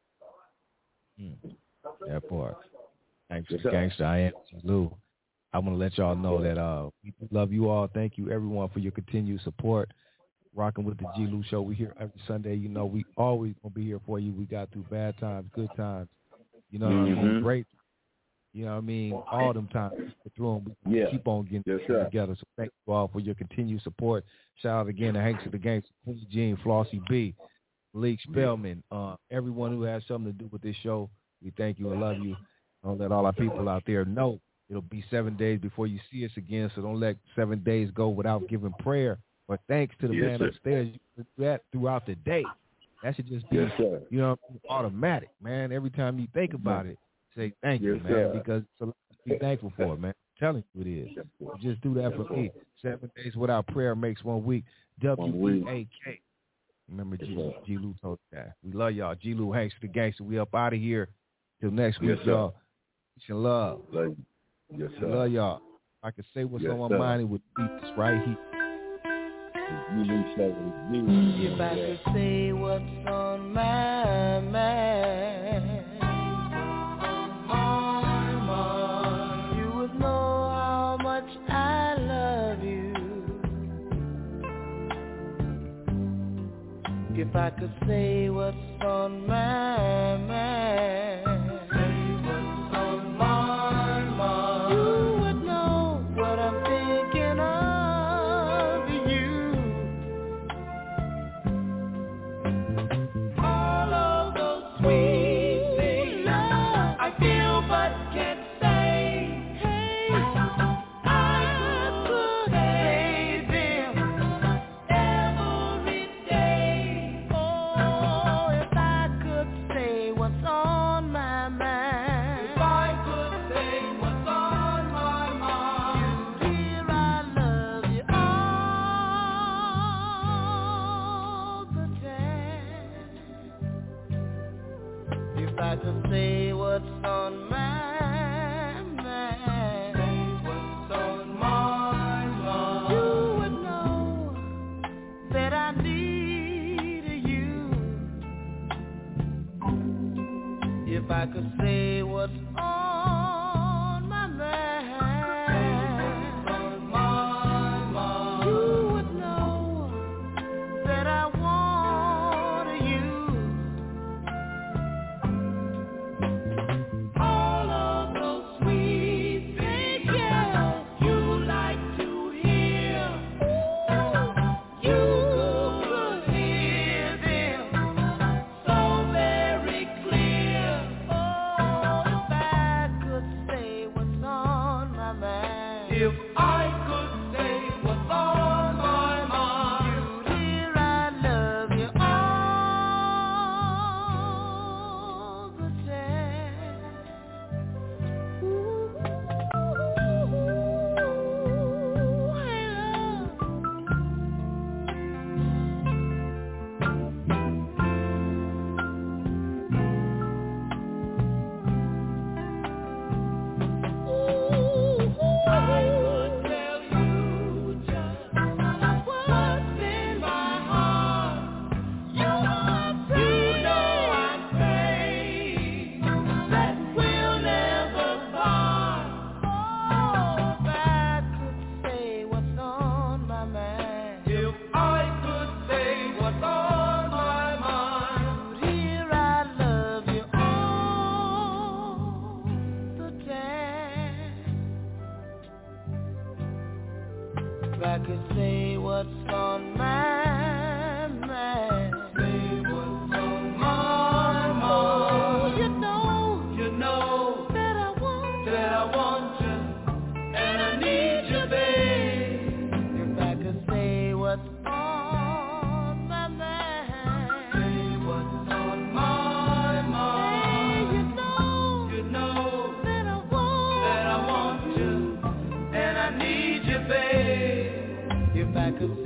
Mm. That part. Thanks, Yes, Gangster. I am Lou. I want to let y'all know that uh, we love you all. Thank you, everyone, for your continued support. Rocking with the G. Lou Show. We here every Sunday. You know, we always going to be here for you. We got through bad times, good times. You know what Mm-hmm. I mean? Great. You know what I mean? All them times. We get through them. We Yeah. keep on getting Yes, yes, together. So thank you all for your continued support. Shout out again to Hanks of the Gangster, Queen Jean, Flossie B, Malik Spellman, uh, everyone who has something to do with this show. We thank you and love you. Don't let all our people out there know it'll be seven days before you see us again, so don't let seven days go without giving prayer or thanks to the Yes, man sir. upstairs. You can do that throughout the day. That should just be, Yes, sir. you know, automatic, man. Every time you think about it, say thank you, Yes, man, sir. because it's a lot to be thankful for, man. I'm telling you it is. You just do that for me. Seven days without prayer makes one week. W E A K. Remember, G. G. Lou told that. We love y'all. G. Lou Hanks the Gangster. We up out of here. Till next week, Yes, sir. y'all. Peace and love. Love you. Yes, sir. We love y'all. I can say what's Yes, on my sir. mind, it would be this right here. If I could say what's on my mind, you would know how much I love you. If I could say what's on my mind, what's on my mind, you would know what I'm thinking of you. All of those sweet things I feel but can't say. Hey, I could say them every day. Oh, if I could say what's on my mind. If I could say what's on my mind. Dear, I love you all the time. If I could say what's on my mind. I could say what's on my mind, on my mind, you would know that I want you. All of those sweet things, yeah, you like to hear. You could hear them so very clear. Oh, if I could say what's on my mind, if I could say what's on my mind, you'd hear I love you all the time. Ooh, hey, I could tell you just what's in my heart. You know I'm praying that we'll never part. Oh, if I could say what's on my mind, if I could say what's on my mind, you'd hear I love you all the time. If I could say what's on my mind, say what's on my mind, you know, you know that I want, that I want you, and I need you, babe. If I could say what's on my mind, say what's on my mind, hey, you know, you know that I want, that I want you, and I need you, babe. If I could